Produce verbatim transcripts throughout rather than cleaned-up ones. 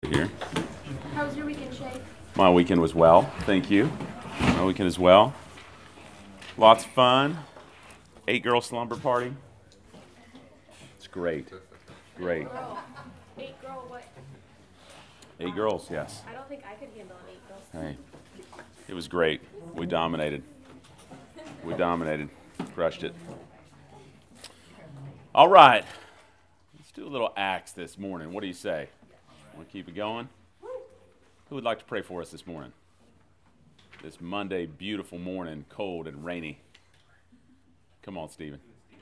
Here. How was your weekend, Shay? My weekend was well, thank you. My weekend as well. Lots of fun. Eight girl slumber party. It's great. Great. Girl. Eight girl what? Eight girls, yes. I don't think I could handle an eight girls. Hey. It was great. We dominated. We dominated. Crushed it. All right. Let's do a little Acts this morning. What do you say? Want to keep it going? Who would like to pray for us this morning? This Monday, beautiful morning, cold and rainy. Come on, Stephen.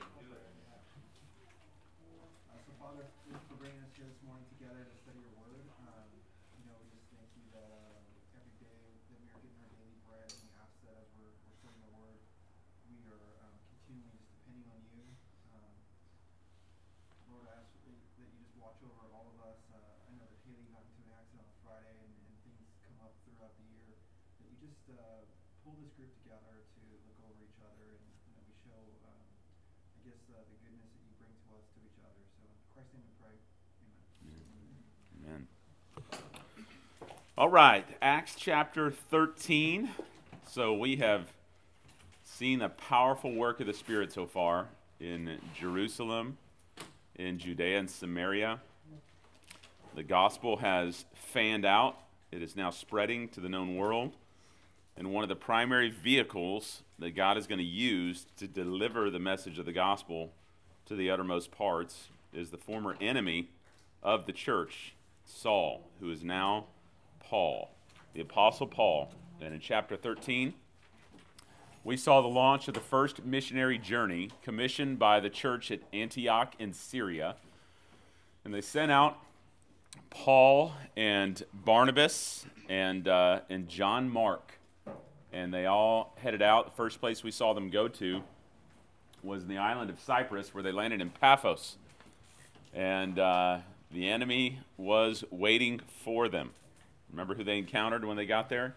Uh, so, Father, thank you for bringing us here this morning together to study your word. Um, you know, we just thank you that uh, every day that we are getting our daily bread, and we ask that as we're, we're studying the word, we are um, continually just depending on you. Um, Lord, I ask that you, that you just watch over all of us. Uh, I know that Haley got into an accident on Friday, and, and things come up throughout the year. That you just uh, pull this group together to look over each other, and you know, we show, um, I guess, uh, the goodness that you bring to us to each other. So, in Christ's name we pray. Amen. Amen. All right, Acts chapter thirteen. So we have seen a powerful work of the Spirit so far in Jerusalem, in Judea and Samaria. The gospel has fanned out. It is now spreading to the known world. And one of the primary vehicles that God is going to use to deliver the message of the gospel to the uttermost parts is the former enemy of the church, Saul, who is now Paul, the Apostle Paul. And in chapter thirteen, we saw the launch of the first missionary journey commissioned by the church at Antioch in Syria. And they sent out Paul and Barnabas and, uh, and John Mark. And they all headed out. The first place we saw them go to was the island of Cyprus, where they landed in Paphos. And uh, the enemy was waiting for them. Remember who they encountered when they got there?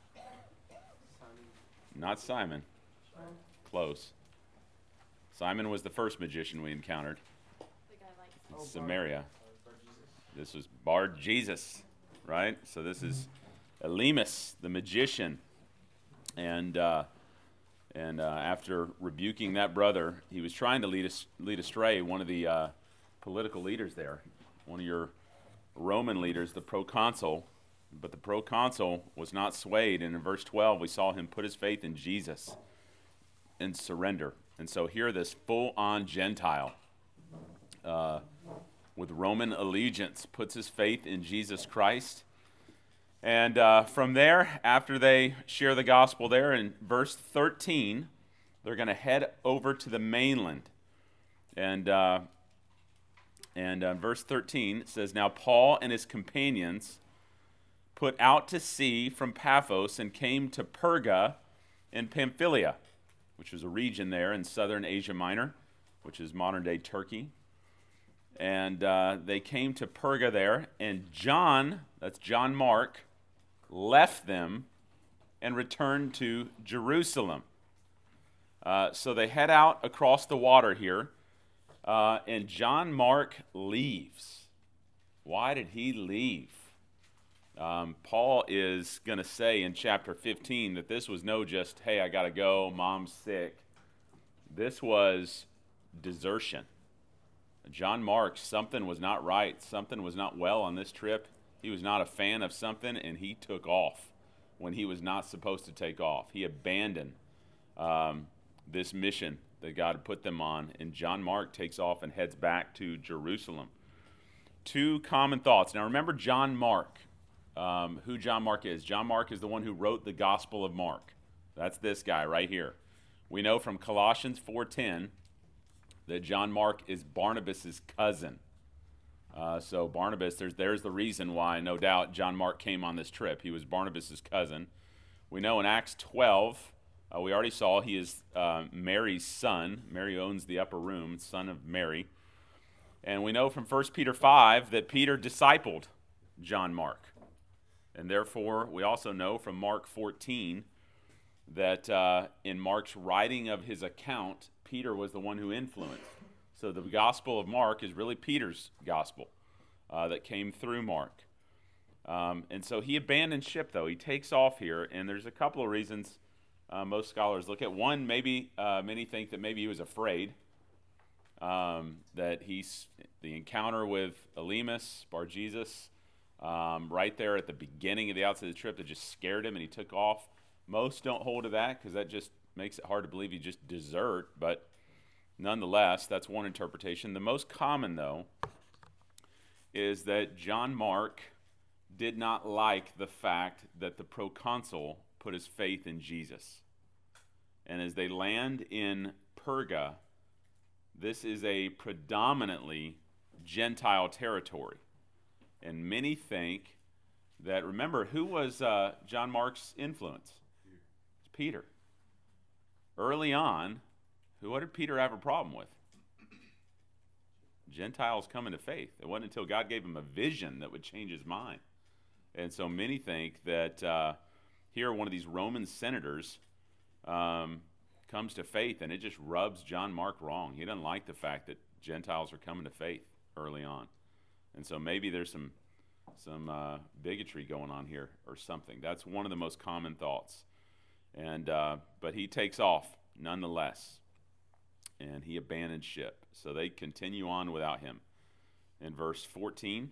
Not Simon. Close. Simon was the first magician we encountered. The guy likes In Samaria. This was Bar Jesus, right? So this is Elymas, the magician. And uh, and uh, after rebuking that brother, he was trying to lead us lead astray one of the uh, political leaders there, one of your Roman leaders, the proconsul. But the proconsul was not swayed, and in verse twelve, we saw him put his faith in Jesus and surrender. And so here, this full-on Gentile uh, with Roman allegiance puts his faith in Jesus Christ. And uh, from there, after they share the gospel there, in verse thirteen, they're going to head over to the mainland. And uh, and uh, verse thirteen says, "Now Paul and his companions put out to sea from Paphos and came to Perga in Pamphylia," which was a region there in southern Asia Minor, which is modern-day Turkey. And uh, they came to Perga there, and John, that's John Mark, left them and returned to Jerusalem. Uh, so they head out across the water here, uh, and John Mark leaves. Why did he leave? Um, Paul is going to say in chapter fifteen that this was no just, hey, I got to go, mom's sick. This was desertion. John Mark, something was not right. Something was not well on this trip. He was not a fan of something, and he took off when he was not supposed to take off. He abandoned um, this mission that God had put them on, and John Mark takes off and heads back to Jerusalem. Two common thoughts. Now remember John Mark. Um, who John Mark is. John Mark is the one who wrote the Gospel of Mark. That's this guy right here. We know from Colossians four ten that John Mark is Barnabas' cousin. Uh, so Barnabas, there's, there's the reason why, no doubt, John Mark came on this trip. He was Barnabas' cousin. We know in Acts twelve, uh, we already saw he is uh, Mary's son. Mary owns the upper room, son of Mary. And we know from First Peter five that Peter discipled John Mark. And therefore, we also know from Mark fourteen that uh, in Mark's writing of his account, Peter was the one who influenced. So the Gospel of Mark is really Peter's gospel uh, that came through Mark. Um, and so he abandoned ship, though. He takes off here, and there's a couple of reasons uh, most scholars look at. One, maybe uh, many think that maybe he was afraid um, that he's the encounter with Elymas, Bar-Jesus, um, right there at the beginning of the outset of the trip that just scared him, and he took off. Most don't hold to that because that just makes it hard to believe he just desert, but nonetheless, that's one interpretation. The most common, though, is that John Mark did not like the fact that the proconsul put his faith in Jesus. And as they land in Perga, this is a predominantly Gentile territory. And many think that, remember, who was uh, John Mark's influence? It's Peter. Early on, who what did Peter have a problem with? Gentiles coming to faith. It wasn't until God gave him a vision that would change his mind. And so many think that uh, here one of these Roman senators um, comes to faith, and it just rubs John Mark wrong. He doesn't like the fact that Gentiles are coming to faith early on. And so maybe there's some some uh, bigotry going on here or something. That's one of the most common thoughts. And uh, but he takes off nonetheless, and he abandoned ship. So they continue on without him. In verse fourteen,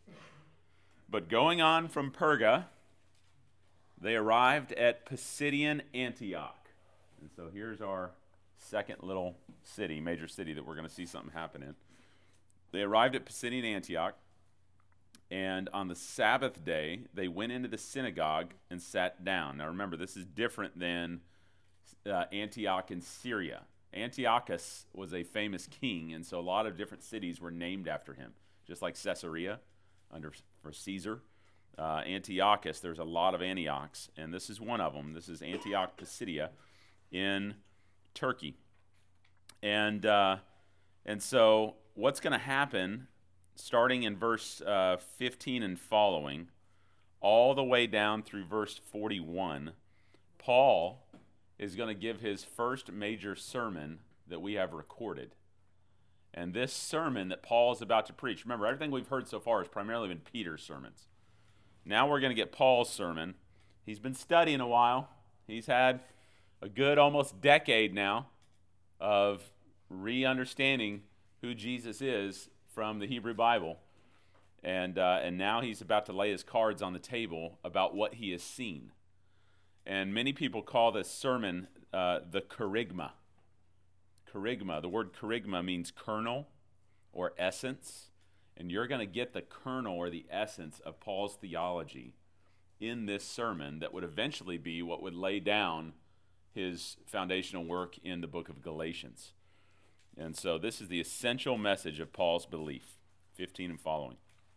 but going on from Perga, they arrived at Pisidian Antioch. And so here's our second little city, major city that we're going to see something happen in. They arrived at Pisidian Antioch, and on the Sabbath day, they went into the synagogue and sat down. Now remember, this is different than uh, Antioch in Syria. Antiochus was a famous king, and so a lot of different cities were named after him, just like Caesarea under for Caesar. Uh, Antiochus, there's a lot of Antiochs, and this is one of them. This is Antioch Pisidia in Turkey. And uh, and so what's going to happen, starting in verse uh, fifteen and following, all the way down through verse forty-one, Paul is going to give his first major sermon that we have recorded. And this sermon that Paul is about to preach, remember, everything we've heard so far has primarily been Peter's sermons. Now we're going to get Paul's sermon. He's been studying a while. He's had a good almost decade now of re-understanding who Jesus is from the Hebrew Bible. And, uh, and now he's about to lay his cards on the table about what he has seen. And many people call this sermon uh, the kerygma. Kerygma, the word kerygma means kernel or essence. And you're going to get the kernel or the essence of Paul's theology in this sermon that would eventually be what would lay down his foundational work in the book of Galatians. And so this is the essential message of Paul's belief, fifteen and following.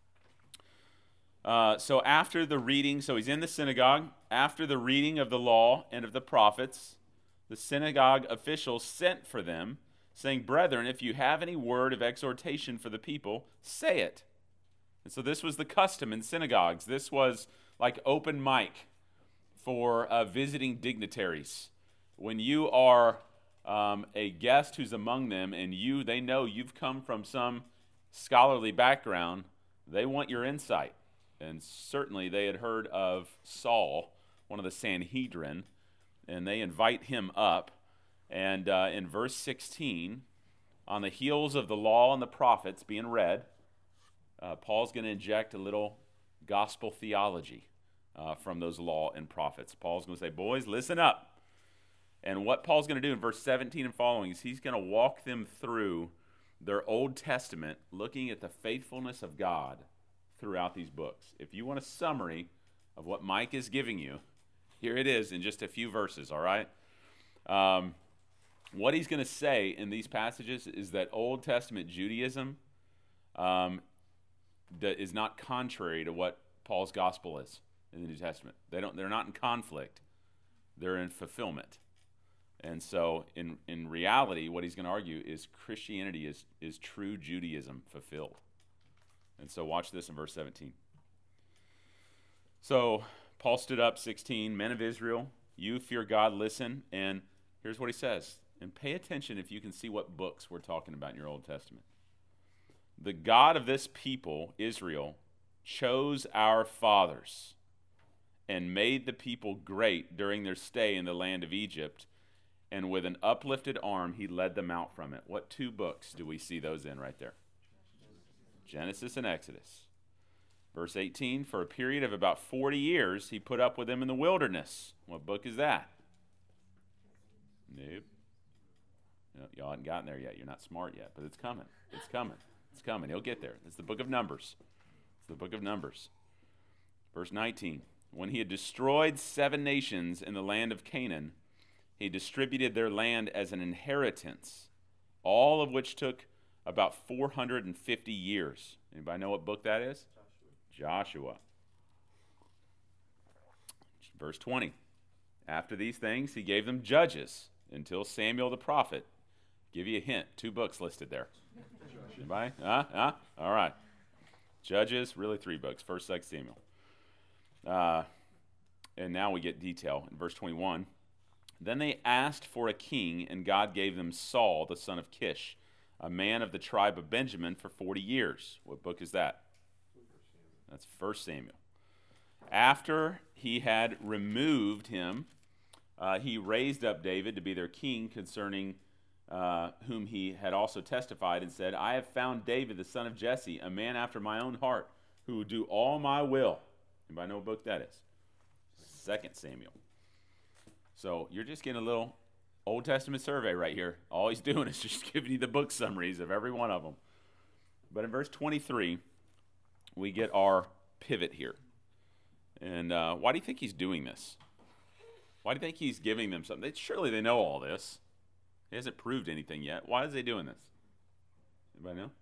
Uh, so after the reading, so he's in the synagogue. After the reading of the law and of the prophets, the synagogue officials sent for them, saying, "Brethren, if you have any word of exhortation for the people, say it." And so this was the custom in synagogues. This was like open mic for uh, visiting dignitaries. When you are um, a guest who's among them, and you they know you've come from some scholarly background, they want your insight. And certainly they had heard of Saul, one of the Sanhedrin, and they invite him up. And uh, in verse sixteen, on the heels of the law and the prophets being read, uh, Paul's going to inject a little gospel theology uh, from those law and prophets. Paul's going to say, boys, listen up. And what Paul's going to do in verse seventeen and following is he's going to walk them through their Old Testament, looking at the faithfulness of God throughout these books. If you want a summary of what Mike is giving you, here it is in just a few verses, all right? Um, what he's going to say in these passages is that Old Testament Judaism um, that is not contrary to what Paul's gospel is in the New Testament. They don't, they're not in conflict. They're in fulfillment. And so in, in reality, what he's going to argue is Christianity is, is true Judaism fulfilled. And so watch this in verse seventeen. So Paul stood up, sixteen, men of Israel, you fear God, listen. And here's what he says. And pay attention if you can see what books we're talking about in your Old Testament. The God of this people, Israel, chose our fathers and made the people great during their stay in the land of Egypt, and with an uplifted arm he led them out from it. What two books do we see those in right there? Genesis and Exodus. Verse eighteen, for a period of about forty years he put up with them in the wilderness. What book is that? Nope. No, y'all haven't gotten there yet. You're not smart yet, but it's coming. It's coming. It's coming. He'll get there. It's the book of Numbers. It's the book of Numbers. Verse nineteen, when he had destroyed seven nations in the land of Canaan, he distributed their land as an inheritance, all of which took about four hundred fifty years. Anybody know what book that is? Joshua. Joshua. Verse twenty, after these things he gave them judges until Samuel the prophet. Give you a hint, two books listed there. Anybody? Huh? Huh? All right. Judges, really three books, First, Second Samuel. Uh, and now we get detail in verse twenty-one. Then they asked for a king, and God gave them Saul, the son of Kish, a man of the tribe of Benjamin, for forty years. What book is that? That's First Samuel. After he had removed him, uh, he raised up David to be their king, concerning uh, whom he had also testified and said, I have found David, the son of Jesse, a man after my own heart, who will do all my will. Anybody know what book that is? Second Samuel. So you're just getting a little Old Testament survey right here. All he's doing is just giving you the book summaries of every one of them. But in verse twenty-three, we get our pivot here. And uh, why do you think he's doing this? Why do you think he's giving them something? They, surely they know all this. He hasn't proved anything yet. Why is he doing this? Anybody know?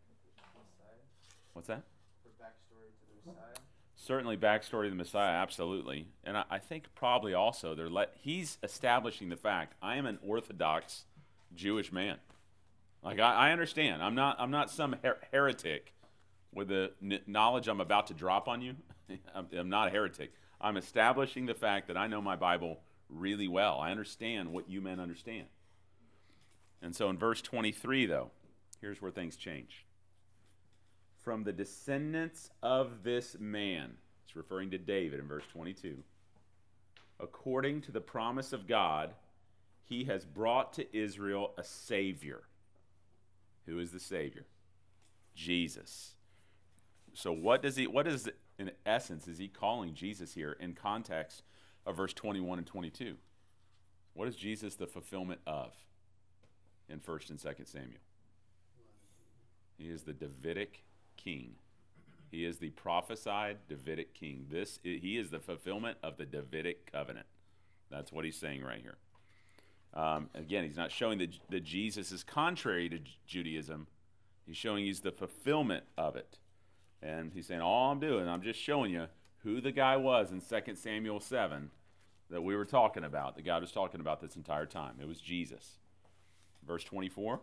What's that? For backstory to the Messiah. Certainly backstory to the Messiah, absolutely. And I, I think probably also they're let, he's establishing the fact, I am an Orthodox Jewish man. Like, I, I understand. I'm not I'm not some her- heretic with the n- knowledge I'm about to drop on you. I'm, I'm not a heretic. I'm establishing the fact that I know my Bible really well. I understand what you men understand. And so in verse twenty-three, though, here's where things change. From the descendants of this man, it's referring to David in verse twenty-two, according to the promise of God, he has brought to Israel a Savior. Who is the Savior? Jesus. So what does he, what is, in essence, is he calling Jesus here in context of verse twenty-one and twenty-two? What is Jesus the fulfillment of in First and Second Samuel? He is the Davidic king. He is the prophesied Davidic king. This he is the fulfillment of the Davidic covenant. That's what he's saying right here. Um, again, he's not showing that, that Jesus is contrary to Judaism. He's showing he's the fulfillment of it. And he's saying, all I'm doing, I'm just showing you who the guy was in Second Samuel seven that we were talking about, that God was talking about this entire time. It was Jesus. Verse twenty-four.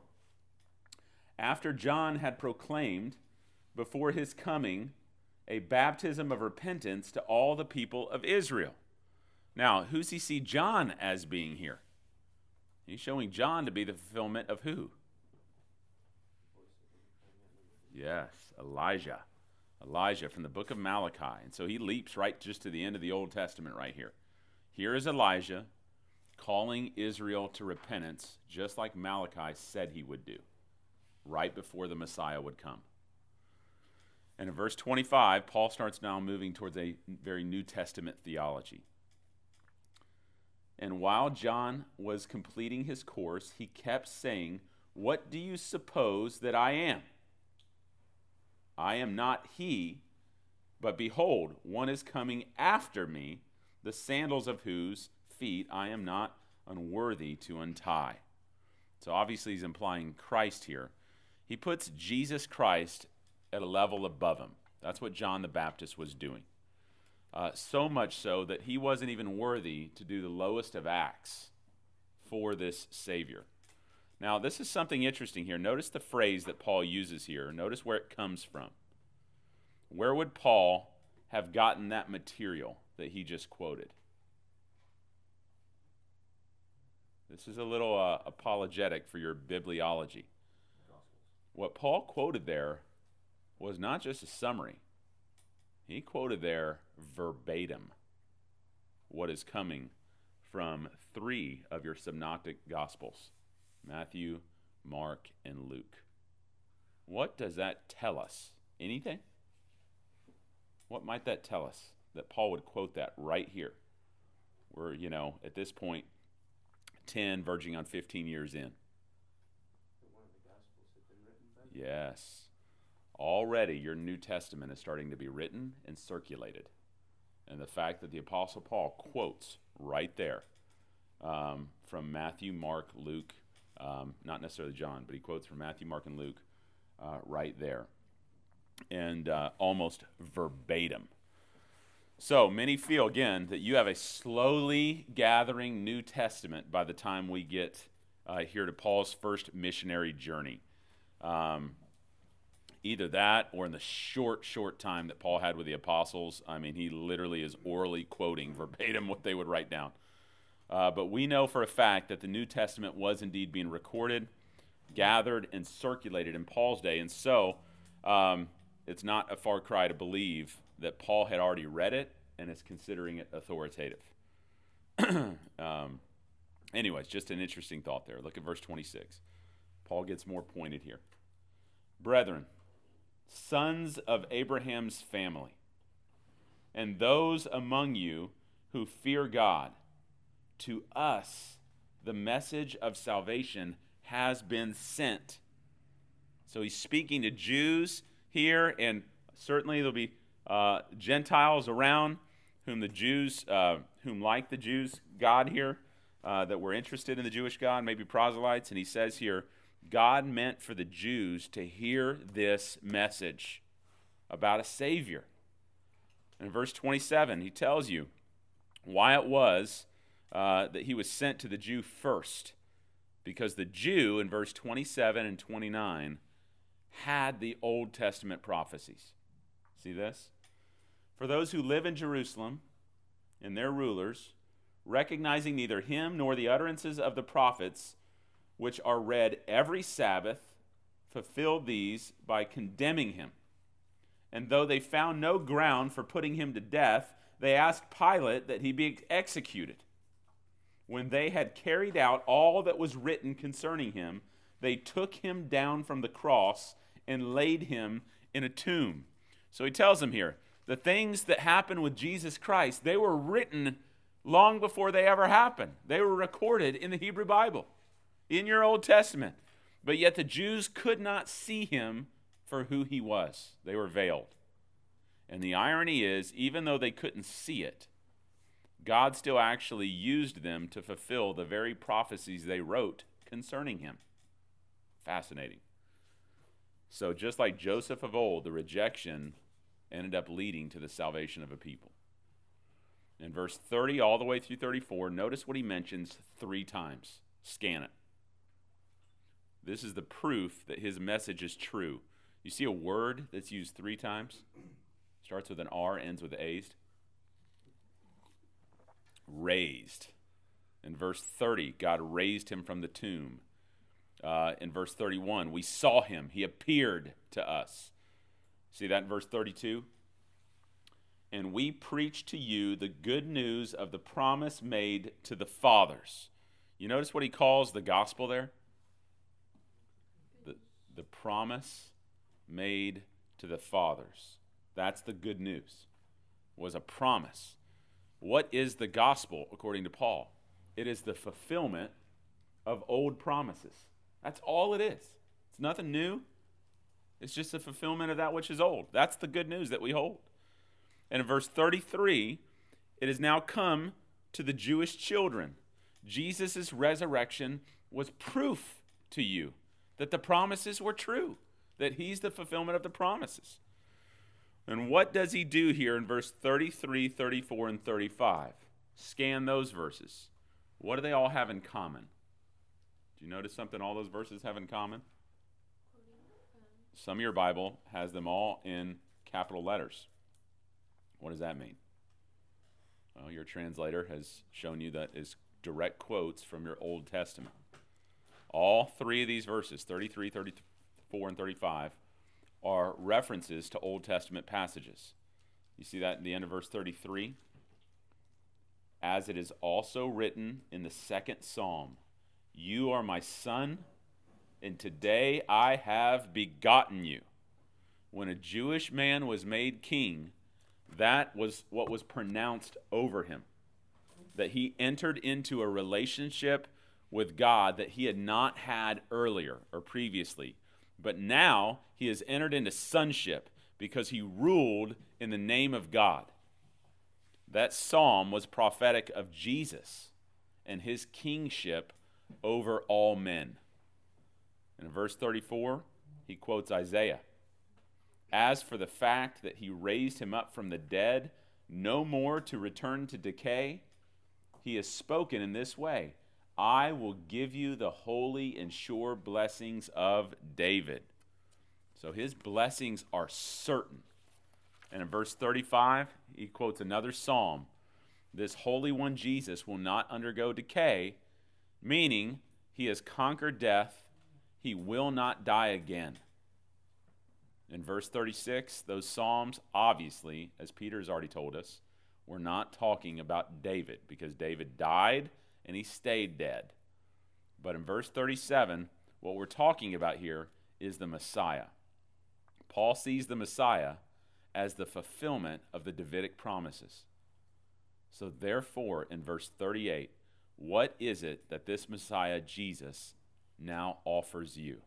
After John had proclaimed before his coming a baptism of repentance to all the people of Israel. Now, who's he see John as being here? He's showing John to be the fulfillment of who? Yes, Elijah. Elijah from the book of Malachi. And so he leaps right just to the end of the Old Testament right here. Here is Elijah calling Israel to repentance, just like Malachi said he would do, right before the Messiah would come. And in verse twenty-five, Paul starts now moving towards a very New Testament theology. And while John was completing his course, he kept saying, "What do you suppose that I am? I am not he, but behold, one is coming after me, the sandals of whose feet I am not unworthy to untie." So obviously he's implying Christ here. He puts Jesus Christ at a level above him. That's what John the Baptist was doing. Uh, so much so that he wasn't even worthy to do the lowest of acts for this Savior. Now, this is something interesting here. Notice the phrase that Paul uses here. Notice where it comes from. Where would Paul have gotten that material that he just quoted? This is a little uh, apologetic for your bibliology. What Paul quoted there was not just a summary. He quoted there verbatim what is coming from three of your synoptic gospels, Matthew, Mark, and Luke. What does that tell us? Anything? What might that tell us? That Paul would quote that right here. We're, you know, at this point, ten, verging on fifteen years in. One of the Gospels had been written by him. Yes. Already your New Testament is starting to be written and circulated. And the fact that the Apostle Paul quotes right there um, from Matthew, Mark, Luke, um, not necessarily John, but he quotes from Matthew, Mark, and Luke uh, right there. And uh, almost verbatim. So many feel, again, that you have a slowly gathering New Testament by the time we get uh, here to Paul's first missionary journey. Um, either that or in the short, short time that Paul had with the apostles. I mean, he literally is orally quoting verbatim what they would write down. Uh, but we know for a fact that the New Testament was indeed being recorded, gathered, and circulated in Paul's day. And so um, it's not a far cry to believe that Paul had already read it and is considering it authoritative. um, anyways, just an interesting thought there. Look at verse twenty-six. Paul gets more pointed here. Brethren, sons of Abraham's family, and those among you who fear God, to us the message of salvation has been sent. So he's speaking to Jews here, and certainly there'll be uh, Gentiles around whom the Jews, uh, whom like the Jews, God here, uh, that were interested in the Jewish God, maybe proselytes. And he says here, God meant for the Jews to hear this message about a Savior. In verse twenty-seven, he tells you why it was uh, that he was sent to the Jew first. Because the Jew, in verse twenty-seven and twenty-nine, had the Old Testament prophecies. See this? For those who live in Jerusalem and their rulers, recognizing neither him nor the utterances of the prophets, which are read every Sabbath, fulfilled these by condemning him. And though they found no ground for putting him to death, they asked Pilate that he be executed. When they had carried out all that was written concerning him, they took him down from the cross and laid him in a tomb. So he tells them here, the things that happened with Jesus Christ, they were written long before they ever happened. They were recorded in the Hebrew Bible, in your Old Testament. But yet the Jews could not see him for who he was. They were veiled. And the irony is, even though they couldn't see it, God still actually used them to fulfill the very prophecies they wrote concerning him. Fascinating. So just like Joseph of old, the rejection ended up leading to the salvation of a people. In verse thirty all the way through thirty-four, notice what he mentions three times. Scan it. This is the proof that his message is true. You see a word that's used three times? Starts with an R, ends with A's. Raised. In verse thirty, God raised him from the tomb. Uh, in verse thirty-one, we saw him. He appeared to us. See that in verse thirty-two? And we preach to you the good news of the promise made to the fathers. You notice what he calls the gospel there? The, the promise made to the fathers. That's the good news. It was a promise. What is the gospel according to Paul? It is the fulfillment of old promises. That's all it is. It's nothing new. It's just a fulfillment of that which is old. That's the good news that we hold. And in verse thirty-three, it has now come to the Jewish children. Jesus' resurrection was proof to you that the promises were true, that he's the fulfillment of the promises. And what does he do here in verse thirty-three, thirty-four, and thirty-five? Scan those verses. What do they all have in common? Do you notice something all those verses have in common? Some of your Bible has them all in capital letters. What does that mean? Well, your translator has shown you that is direct quotes from your Old Testament. All three of these verses, thirty-three, thirty-four, and thirty-five, are references to Old Testament passages. You see that in the end of verse thirty-three? As it is also written in the second psalm, you are my son, and today I have begotten you. When a Jewish man was made king, that was what was pronounced over him, that he entered into a relationship with God that he had not had earlier or previously. But now he has entered into sonship because he ruled in the name of God. That psalm was prophetic of Jesus and his kingship over all men. And in verse thirty-four, he quotes Isaiah. As for the fact that he raised him up from the dead, no more to return to decay, he has spoken in this way, I will give you the holy and sure blessings of David. So his blessings are certain. And in verse thirty-five, he quotes another psalm. This Holy One, Jesus, will not undergo decay, meaning he has conquered death. He will not die again. In verse thirty-six, those psalms, obviously, as Peter has already told us, were not talking about David, because David died and he stayed dead. But in verse thirty-seven, what we're talking about here is the Messiah. Paul sees the Messiah as the fulfillment of the Davidic promises. So therefore, in verse thirty-eight, what is it that this Messiah, Jesus, now offers you?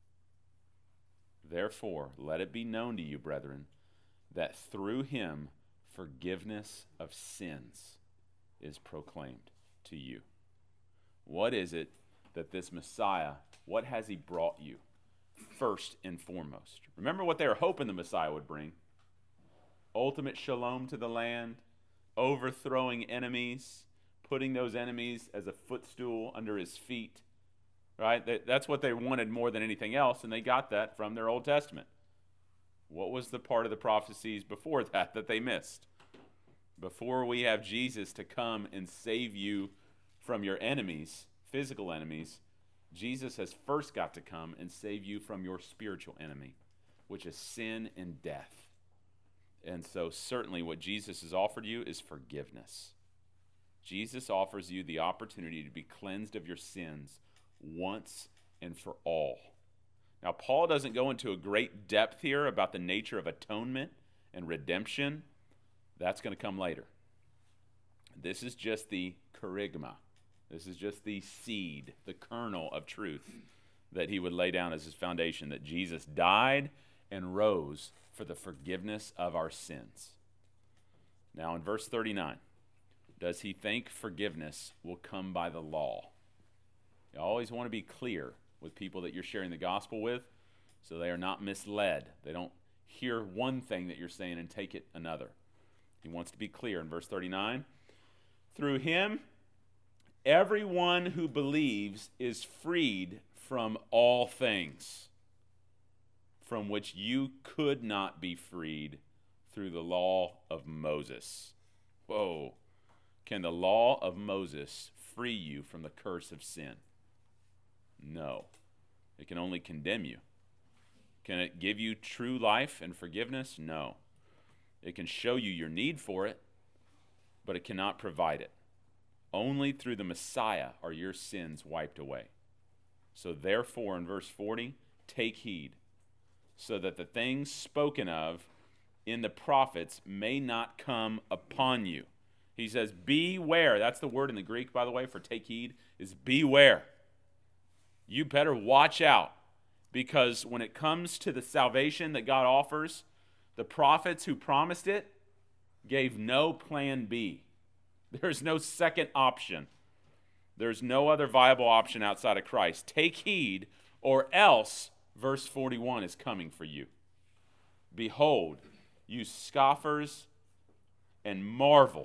Therefore, let it be known to you, brethren, that through him forgiveness of sins is proclaimed to you. What is it that this Messiah, what has he brought you? First and foremost. Remember what they were hoping the Messiah would bring. Ultimate shalom to the land, overthrowing enemies, putting those enemies as a footstool under his feet. Right? That's what they wanted more than anything else, and they got that from their Old Testament. What was the part of the prophecies before that that they missed? Before we have Jesus to come and save you from your enemies, physical enemies, Jesus has first got to come and save you from your spiritual enemy, which is sin and death. And so certainly what Jesus has offered you is forgiveness. Jesus offers you the opportunity to be cleansed of your sins once and for all. Now, Paul doesn't go into a great depth here about the nature of atonement and redemption. That's going to come later. This is just the kerygma. This is just the seed, the kernel of truth that he would lay down as his foundation, that Jesus died and rose for the forgiveness of our sins. Now, in verse thirty-nine, does he think forgiveness will come by the law? You always want to be clear with people that you're sharing the gospel with so they are not misled. They don't hear one thing that you're saying and take it another. He wants to be clear in verse thirty-nine. Through him, everyone who believes is freed from all things from which you could not be freed through the law of Moses. Whoa. Can the law of Moses free you from the curse of sin? No. It can only condemn you. Can it give you true life and forgiveness? No. It can show you your need for it, but it cannot provide it. Only through the Messiah are your sins wiped away. So therefore, in verse forty, take heed, so that the things spoken of in the prophets may not come upon you. He says, beware. That's the word in the Greek, by the way, for take heed, is beware. You better watch out, because when it comes to the salvation that God offers, the prophets who promised it gave no plan B. There's no second option. There's no other viable option outside of Christ. Take heed, or else, verse forty-one is coming for you. Behold, you scoffers, and marvel,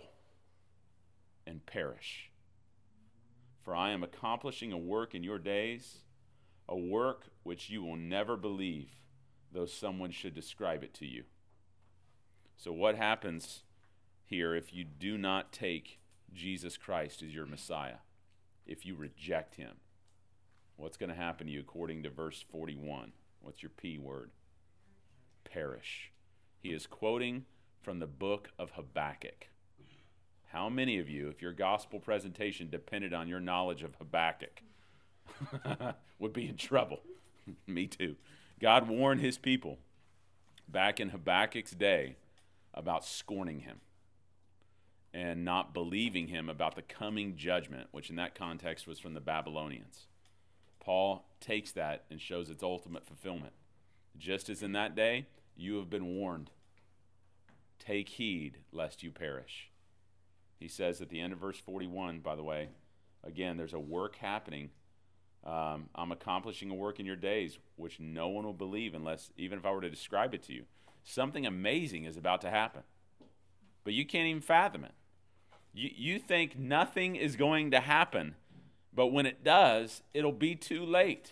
and perish. For I am accomplishing a work in your days, a work which you will never believe, though someone should describe it to you. So what happens here if you do not take Jesus Christ as your Messiah? If you reject him, what's going to happen to you according to verse forty-one? What's your P word? Perish. He is quoting from the book of Habakkuk. How many of you, if your gospel presentation depended on your knowledge of Habakkuk, would be in trouble? Me too. God warned his people back in Habakkuk's day about scorning him and not believing him about the coming judgment, which in that context was from the Babylonians. Paul takes that and shows its ultimate fulfillment. Just as in that day, you have been warned. Take heed lest you perish. He says at the end of verse forty-one, by the way, again, there's a work happening. Um, I'm accomplishing a work in your days which no one will believe unless, even if I were to describe it to you. Something amazing is about to happen. But you can't even fathom it. You, you think nothing is going to happen, but when it does, it'll be too late.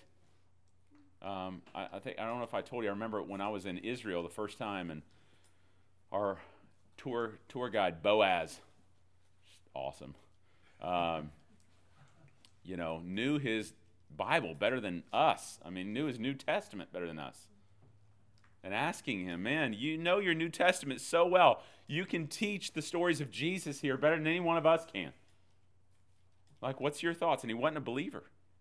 Um, I, I think I don't know if I told you. I remember when I was in Israel the first time, and our tour tour guide Boaz, awesome, um, you know, knew his Bible better than us. I mean, knew his New Testament better than us. And asking him, man, you know your New Testament so well. You can teach the stories of Jesus here better than any one of us can. Like, what's your thoughts? And he wasn't a believer.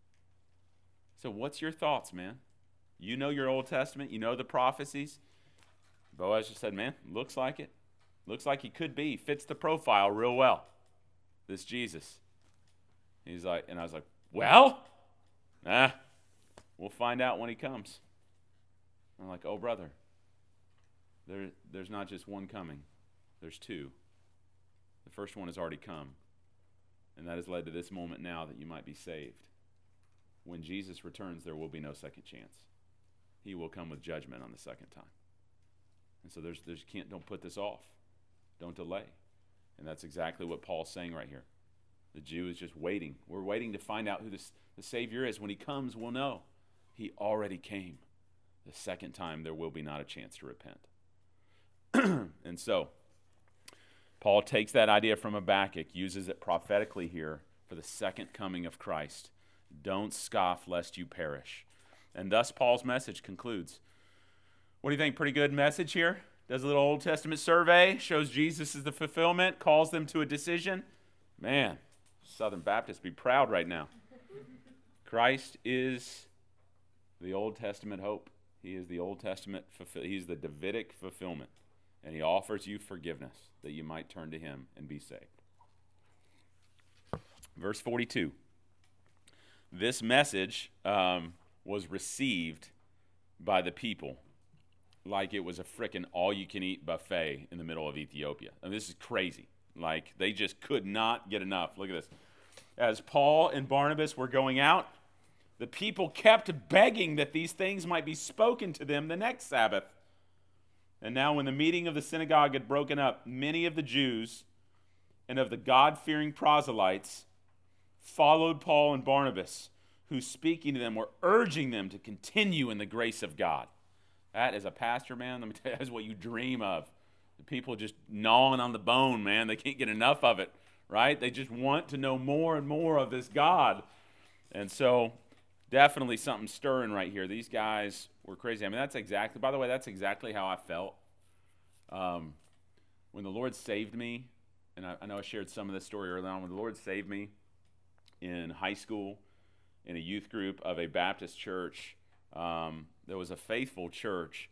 So what's your thoughts, man? You know your Old Testament. You know the prophecies. Boaz just said, man, looks like it. Looks like he could be. Fits the profile real well. This Jesus. He's like, and I was like, well, nah, we'll find out when he comes. I'm like, oh, brother, there, there's not just one coming. There's two. The first one has already come, and that has led to this moment now that you might be saved. When Jesus returns, there will be no second chance. He will come with judgment on the second time. And so there's, there's can't, don't put this off. Don't delay. And that's exactly what Paul's saying right here. The Jew is just waiting. We're waiting to find out who this, the Savior is. When he comes, we'll know. He already came. The second time, there will be not a chance to repent. And so, Paul takes that idea from Habakkuk, uses it prophetically here for the second coming of Christ. Don't scoff lest you perish. And thus, Paul's message concludes. What do you think? Pretty good message here? Does a little Old Testament survey, shows Jesus is the fulfillment, calls them to a decision. Man, Southern Baptists be proud right now. Christ is the Old Testament hope. He is the Old Testament, fulfill- he's the Davidic fulfillment. And he offers you forgiveness that you might turn to him and be saved. Verse forty-two. This message um, was received by the people like it was a frickin' all-you-can-eat buffet in the middle of Ethiopia. I mean, this is crazy. Like, they just could not get enough. Look at this. As Paul and Barnabas were going out, the people kept begging that these things might be spoken to them the next Sabbath. And now when the meeting of the synagogue had broken up, many of the Jews and of the God-fearing proselytes followed Paul and Barnabas, who speaking to them were urging them to continue in the grace of God. That, as a pastor, man, let me tell you, that's what you dream of. The people just gnawing on the bone, man. They can't get enough of it, right? They just want to know more and more of this God. And so definitely something stirring right here. These guys were crazy. I mean, that's exactly, by the way, that's exactly how I felt. Um, when the Lord saved me, and I, I know I shared some of this story early on, when the Lord saved me in high school in a youth group of a Baptist church, um, there was a faithful church,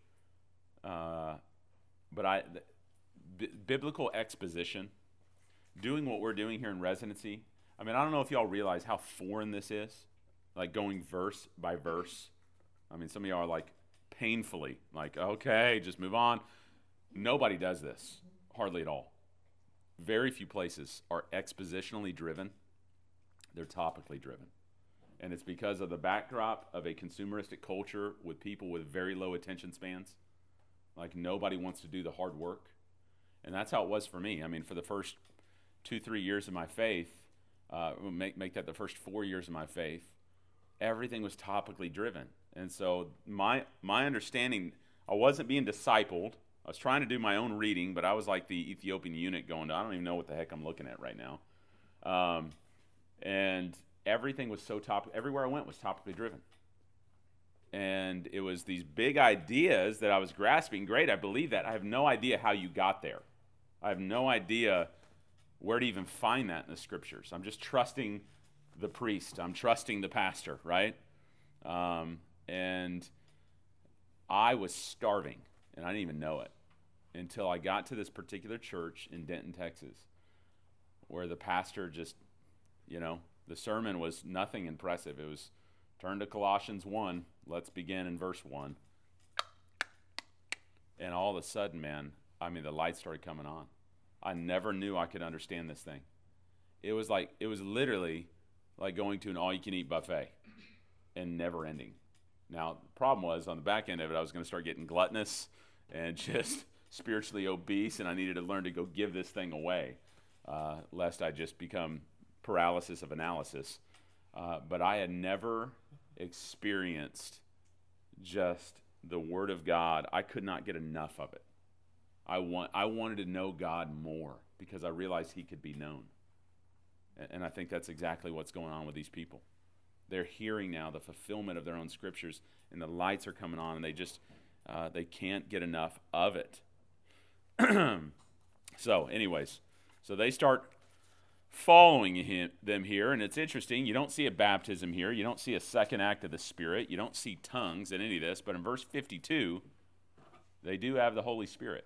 uh, but I, b- biblical exposition, doing what we're doing here in residency, I mean, I don't know if y'all realize how foreign this is, like going verse by verse. I mean, some of y'all are like painfully like, okay, just move on. Nobody does this, hardly at all. Very few places are expositionally driven. They're topically driven. And it's because of the backdrop of a consumeristic culture with people with very low attention spans. Like, nobody wants to do the hard work. And that's how it was for me. I mean, for the first two, three years of my faith, uh, make, make that the first four years of my faith, everything was topically driven. And so my my understanding, I wasn't being discipled. I was trying to do my own reading, but I was like the Ethiopian eunuch going, I don't even know what the heck I'm looking at right now. Um, and everything was so top, everywhere I went was topically driven. And it was these big ideas that I was grasping. Great, I believe that. I have no idea how you got there. I have no idea where to even find that in the scriptures. I'm just trusting the priest. I'm trusting the pastor, right? Um, and I was starving, and I didn't even know it until I got to this particular church in Denton, Texas, where the pastor just, you know, the sermon was nothing impressive. It was, turn to Colossians one. Let's begin in verse one. And all of a sudden, man, I mean, the lights started coming on. I never knew I could understand this thing. It was like, it was literally like going to an all-you-can-eat buffet and never ending. Now, the problem was, on the back end of it, I was going to start getting gluttonous and just spiritually obese, and I needed to learn to go give this thing away, uh, lest I just become paralysis of analysis. Uh, but I had never experienced just the Word of God. I could not get enough of it. I want, I wanted to know God more because I realized He could be known. And, and I think that's exactly what's going on with these people. They're hearing now the fulfillment of their own scriptures, and the lights are coming on, and they just, uh, they can't get enough of it. So, anyways, so they start following him, them here, and it's interesting. You don't see a baptism here. You don't see a second act of the Spirit. You don't see tongues in any of this. But in verse fifty-two, they do have the Holy Spirit.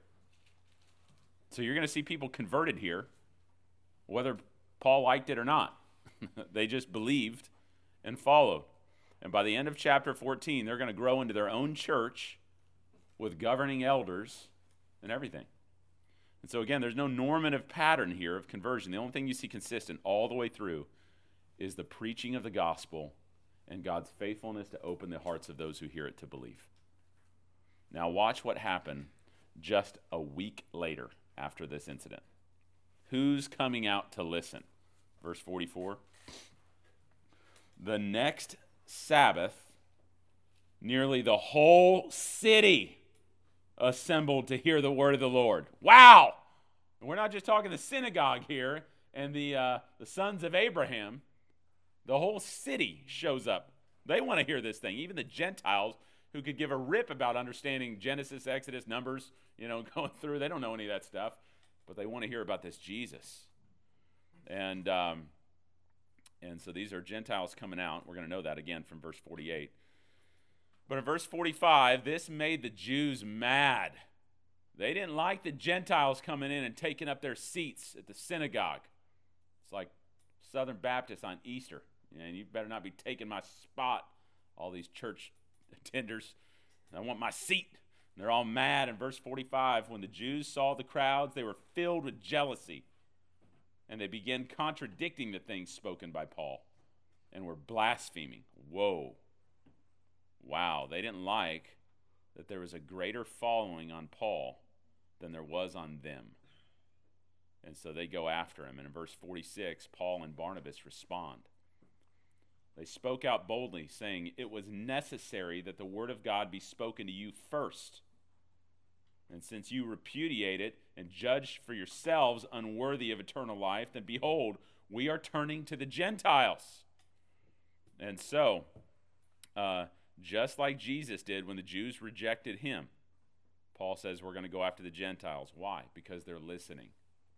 So you're going to see people converted here, whether Paul liked it or not. They just believed and followed. And by the end of chapter fourteen, they're going to grow into their own church with governing elders and everything. And so again, there's no normative pattern here of conversion. The only thing you see consistent all the way through is the preaching of the gospel and God's faithfulness to open the hearts of those who hear it to believe. Now watch what happened just a week later after this incident. Who's coming out to listen? Verse forty-four. The next Sabbath, nearly the whole city assembled to hear the word of the Lord. Wow! And we're not just talking the synagogue here and the uh, the sons of Abraham. The whole city shows up. They want to hear this thing. Even the Gentiles, who could give a rip about understanding Genesis, Exodus, Numbers, you know, going through, they don't know any of that stuff, but they want to hear about this Jesus. And um, and so these are Gentiles coming out. We're going to know that again from verse forty-eight. But in verse forty-five, this made the Jews mad. They didn't like the Gentiles coming in and taking up their seats at the synagogue. It's like Southern Baptists on Easter. And you better not be taking my spot, all these church attenders. I want my seat. And they're all mad. In verse forty-five, when the Jews saw the crowds, they were filled with jealousy. And they began contradicting the things spoken by Paul and were blaspheming. Whoa. Wow, they didn't like that there was a greater following on Paul than there was on them. And so they go after him. And in verse forty-six, Paul and Barnabas respond. They spoke out boldly, saying, "It was necessary that the word of God be spoken to you first. And since you repudiate it and judge for yourselves unworthy of eternal life, then behold, we are turning to the Gentiles." And so, uh, just like Jesus did when the Jews rejected him, Paul says we're going to go after the Gentiles. Why? Because they're listening.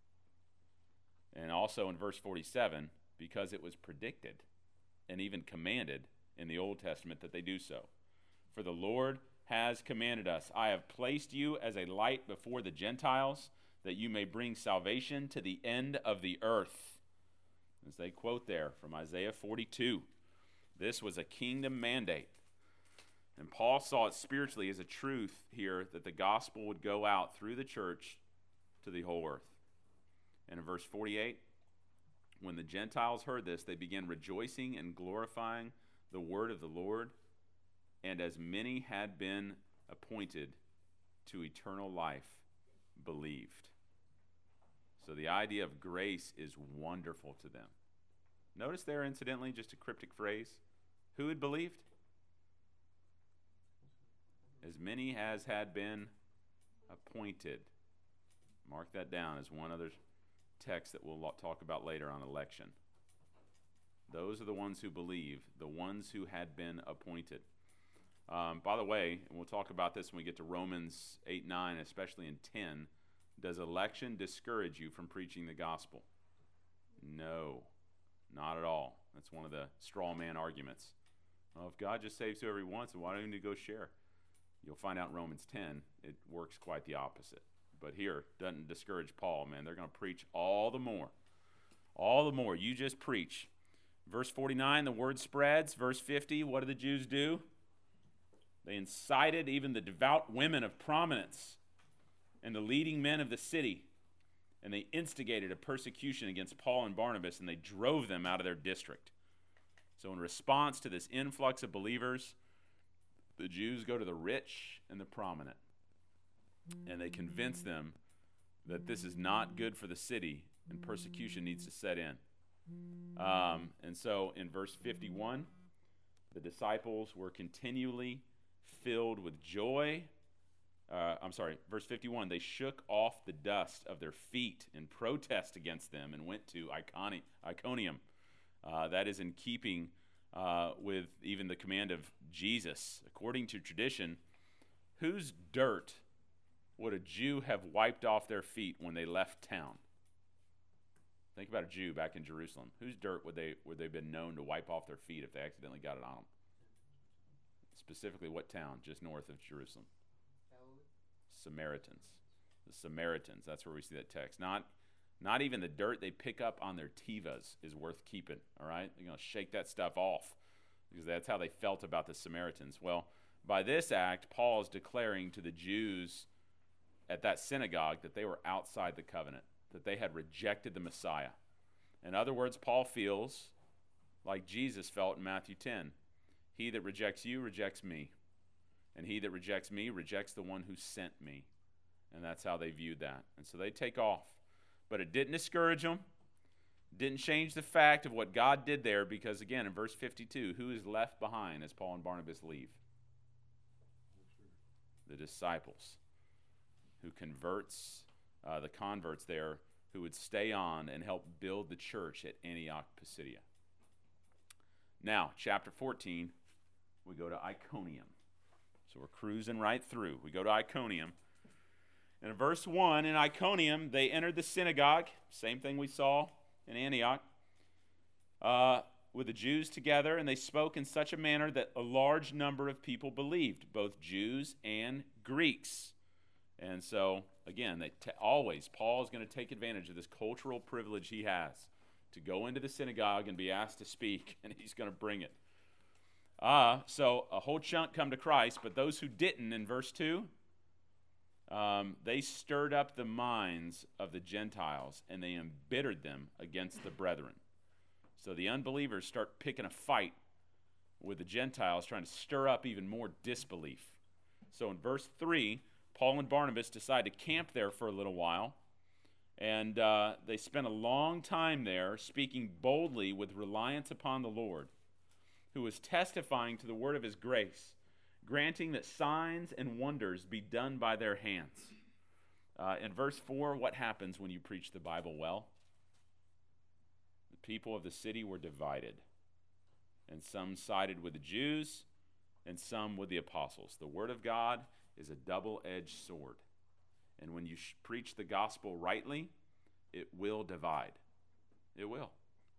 And also in verse forty-seven, because it was predicted and even commanded in the Old Testament that they do so. For the Lord has commanded us, "I have placed you as a light before the Gentiles, that you may bring salvation to the end of the earth." As they quote there from Isaiah forty-two, this was a kingdom mandate. And Paul saw it spiritually as a truth here that the gospel would go out through the church to the whole earth. And in verse forty-eight, when the Gentiles heard this, they began rejoicing and glorifying the word of the Lord, and as many had been appointed to eternal life believed. So the idea of grace is wonderful to them. Notice there, incidentally, just a cryptic phrase. Who had believed? As many as had been appointed. Mark that down as one other text that we'll talk about later on election. Those are the ones who believe, the ones who had been appointed. Um, by the way, and we'll talk about this when we get to Romans eight, nine, especially in ten, Does election discourage you from preaching the gospel? No, not at all. That's one of the straw man arguments. Well, if God just saves whoever he wants, then why don't you go share? You'll find out in Romans ten, it works quite the opposite. But here, doesn't discourage Paul, man. They're going to preach all the more. All the more. You just preach. Verse forty-nine, the word spreads. Verse fifty, what do the Jews do? They incited even the devout women of prominence and the leading men of the city, and they instigated a persecution against Paul and Barnabas, and they drove them out of their district. So in response to this influx of believers, the Jews go to the rich and the prominent, and they convince them that this is not good for the city and persecution needs to set in. Um, and so in verse fifty-one, the disciples were continually filled with joy. Uh, I'm sorry, verse fifty-one, they shook off the dust of their feet in protest against them and went to Iconi- Iconium. Uh, that is in keeping uh, with even the command of Jesus. According to tradition, whose dirt would a Jew have wiped off their feet when they left town? Think about a Jew back in Jerusalem. Whose dirt would they would they have been known to wipe off their feet if they accidentally got it on them? Specifically, what town just north of Jerusalem? Galilee? Samaritans. The Samaritans. That's where we see that text. Not, not even the dirt they pick up on their tivas is worth keeping. All right, they're going to shake that stuff off because that's how they felt about the Samaritans. Well, by this act, Paul is declaring to the Jews at that synagogue that they were outside the covenant, that they had rejected the Messiah. In other words, Paul feels like Jesus felt in Matthew ten. He that rejects you rejects me, and he that rejects me rejects the one who sent me. And that's how they viewed that. And so they take off. But it didn't discourage them, didn't change the fact of what God did there, because again, in verse fifty-two, who is left behind as Paul and Barnabas leave? The disciples, who converts, uh, the converts there, who would stay on and help build the church at Antioch Pisidia. Now, chapter fourteen, we go to Iconium. So we're cruising right through. We go to Iconium. And in verse one, in Iconium, they entered the synagogue, same thing we saw in Antioch, uh, with the Jews together, and they spoke in such a manner that a large number of people believed, both Jews and Greeks. And so, again, they t- always, Paul is going to take advantage of this cultural privilege he has to go into the synagogue and be asked to speak, and he's going to bring it. Uh, so a whole chunk come to Christ, but those who didn't, in verse two, um, they stirred up the minds of the Gentiles, and they embittered them against the brethren. So the unbelievers start picking a fight with the Gentiles, trying to stir up even more disbelief. So in verse three, Paul and Barnabas decide to camp there for a little while, and uh, they spent a long time there speaking boldly with reliance upon the Lord, who was testifying to the word of his grace, granting that signs and wonders be done by their hands. Uh, in verse four, what happens when you preach the Bible well? The people of the city were divided, and some sided with the Jews, and some with the apostles. The word of God is a double-edged sword. And when you sh- preach the gospel rightly, it will divide. It will.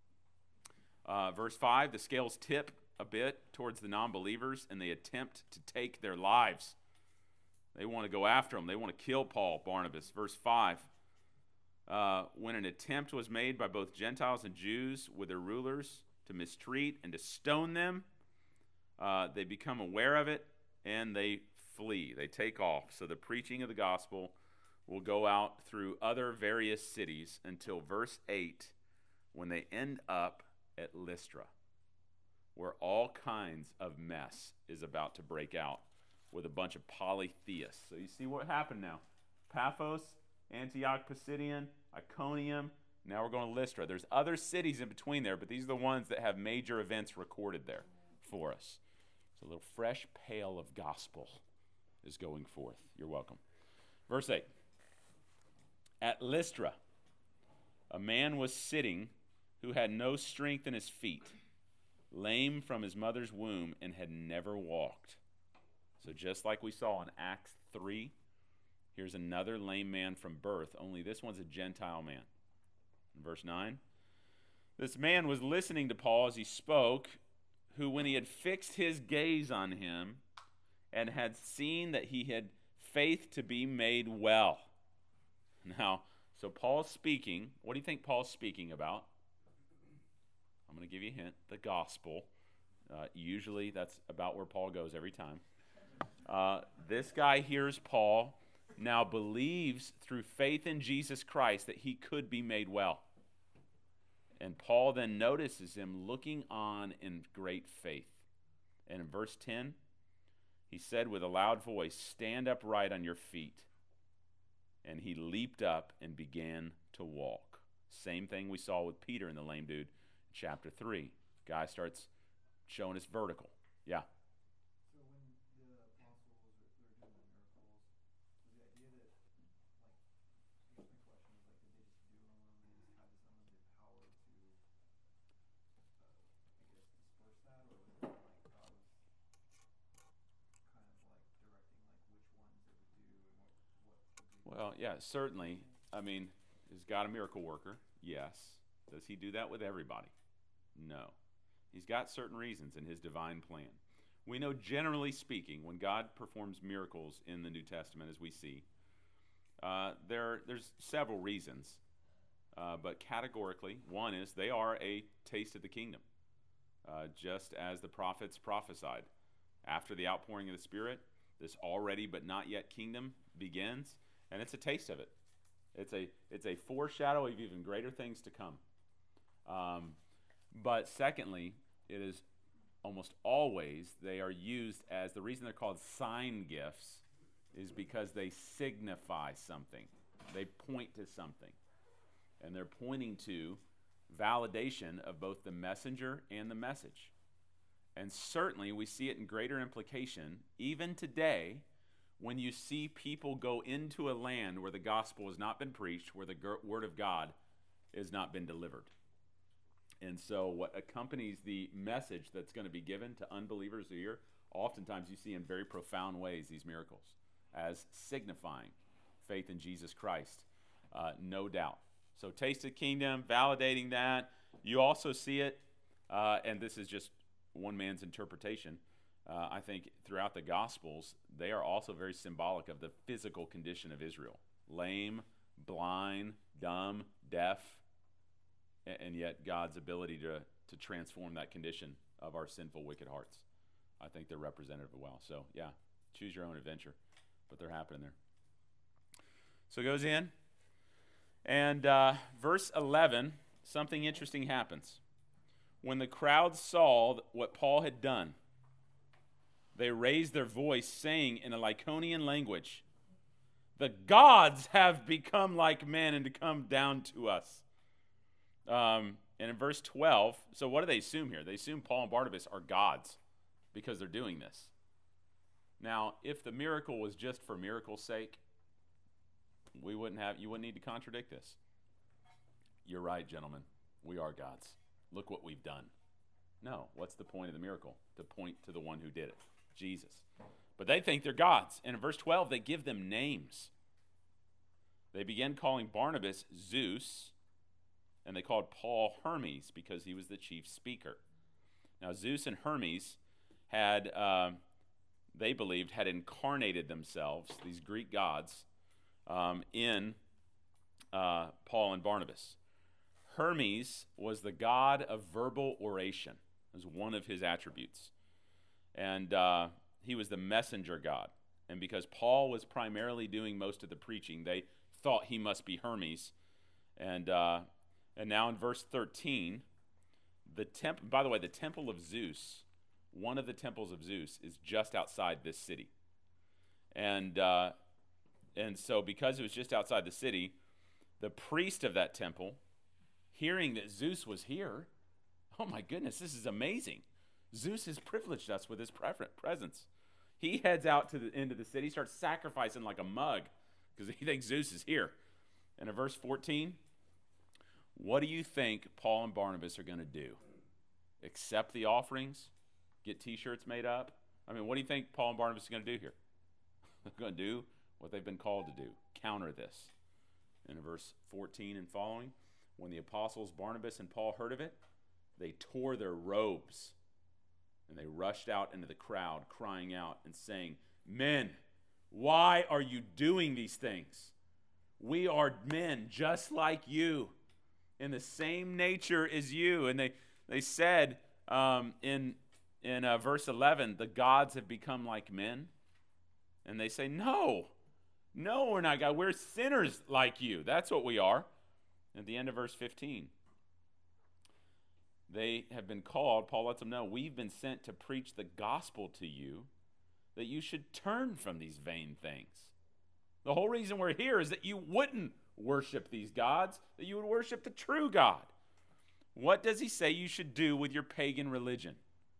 Uh, verse five, the scales tip a bit towards the non-believers, and they attempt to take their lives. They want to go after them. They want to kill Paul, Barnabas. Verse five, uh, when an attempt was made by both Gentiles and Jews with their rulers to mistreat and to stone them, uh, they become aware of it, and they flee. They take off. So the preaching of the gospel will go out through other various cities until verse eight, when they end up at Lystra, where all kinds of mess is about to break out with a bunch of polytheists. So you see what happened now. Paphos, Antioch Pisidian, Iconium, now we're going to Lystra. There's other cities in between there, but these are the ones that have major events recorded there for us. So a little fresh pail of gospel is going forth. You're welcome. Verse eight. At Lystra, a man was sitting who had no strength in his feet, lame from his mother's womb, and had never walked. So just like we saw in Acts three, Here's another lame man from birth, only this one's a Gentile man. In verse nine, this man was listening to Paul as he spoke, who, when he had fixed his gaze on him and had seen that he had faith to be made well. Now, so Paul's speaking. What do you think Paul's speaking about? I'm going to give you a hint. The gospel. Uh, usually that's about where Paul goes every time. Uh, this guy hears Paul, now believes through faith in Jesus Christ that he could be made well. And Paul then notices him looking on in great faith. And in verse ten, he said with a loud voice, "Stand upright on your feet." And he leaped up and began to walk. Same thing we saw with Peter and the lame dude in chapter three. Guy starts showing us vertical. Yeah. So when the apostles are, they're doing the miracles, was the idea that, like, I guess my question is, like, did they just do them, and they just had this unlimited power to, uh, I guess, disperse that, or was it like God was kind of like directing, like, which ones they would do and what what would be? Well, yeah, certainly. I mean, is God a miracle worker? Yes. Does he do that with everybody? No. He's got certain reasons in his divine plan. We know, generally speaking, when God performs miracles in the New Testament, as we see, uh, there there's several reasons. Uh, but categorically, one is they are a taste of the kingdom, uh, just as the prophets prophesied. After the outpouring of the Spirit, this already but not yet kingdom begins, and it's a taste of it. It's a it's a foreshadow of even greater things to come. Um, but secondly, it is almost always they are used as, the reason they're called sign gifts is because they signify something. They point to something. And they're pointing to validation of both the messenger and the message. And certainly we see it in greater implication even today when you see people go into a land where the gospel has not been preached, where the word of God has not been delivered. And so what accompanies the message that's going to be given to unbelievers here, oftentimes you see in very profound ways these miracles as signifying faith in Jesus Christ, uh, no doubt. So taste of kingdom, validating that. You also see it, uh, and this is just one man's interpretation, uh, I think throughout the Gospels, they are also very symbolic of the physical condition of Israel. Lame, blind, dumb, deaf, and yet God's ability to, to transform that condition of our sinful, wicked hearts. I think they're representative well. So, yeah, choose your own adventure, but they're happening there. So it goes in, and uh, verse eleven, something interesting happens. When the crowd saw what Paul had done, they raised their voice, saying in a Lycaonian language, "The gods have become like men and to come down to us." Um, and in verse twelve, so what do they assume here? They assume Paul and Barnabas are gods because they're doing this. Now, if the miracle was just for miracle's sake, we wouldn't have, you wouldn't need to contradict this. You're right, gentlemen. We are gods. Look what we've done. No, what's the point of the miracle? To point to the one who did it, Jesus. But they think they're gods. And in verse twelve, they give them names. They began calling Barnabas Zeus, and they called Paul Hermes because he was the chief speaker. Now, Zeus and Hermes had, uh, they believed, had incarnated themselves, these Greek gods, um, in uh, Paul and Barnabas. Hermes was the god of verbal oration. It was one of his attributes. And uh, he was the messenger god. And because Paul was primarily doing most of the preaching, they thought he must be Hermes. And uh, and now in verse thirteen, the temp- by the way, the temple of Zeus, one of the temples of Zeus, is just outside this city. And uh, and so because it was just outside the city, the priest of that temple, hearing that Zeus was here, oh my goodness, this is amazing. Zeus has privileged us with his presence. He heads out to the end of the city, starts sacrificing like a mug because he thinks Zeus is here. And in verse fourteen, what do you think Paul and Barnabas are going to do? Accept the offerings? Get t-shirts made up? I mean, what do you think Paul and Barnabas are going to do here? They're going to do what they've been called to do. Counter this. In verse fourteen and following, when the apostles Barnabas and Paul heard of it, they tore their robes, and they rushed out into the crowd, crying out and saying, "Men, why are you doing these things? We are men just like you, in the same nature as you." And they, they said um, in, in uh, verse eleven, the gods have become like men. And they say, no, no, we're not God. We're sinners like you. That's what we are. At the end of verse fifteen, they have been called, Paul lets them know, we've been sent to preach the gospel to you, that you should turn from these vain things. The whole reason we're here is that you wouldn't worship these gods, that you would worship the true God. What does he say you should do with your pagan religion?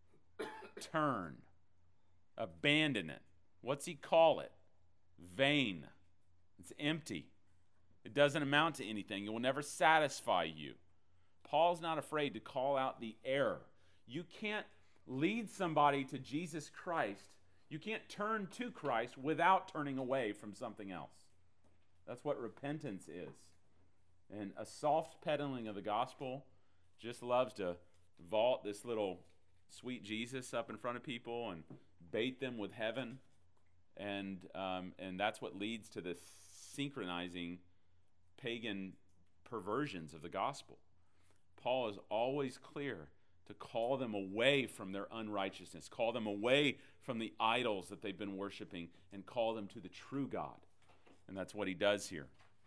Turn. Abandon it. What's he call it? Vain. It's empty. It doesn't amount to anything. It will never satisfy you. Paul's not afraid to call out the error. You can't lead somebody to Jesus Christ. You can't turn to Christ without turning away from something else. That's what repentance is. And a soft peddling of the gospel just loves to vault this little sweet Jesus up in front of people and bait them with heaven. And, um, and that's what leads to this synchronizing pagan perversions of the gospel. Paul is always clear to call them away from their unrighteousness, call them away from the idols that they've been worshiping, and call them to the true God. And that's what he does here.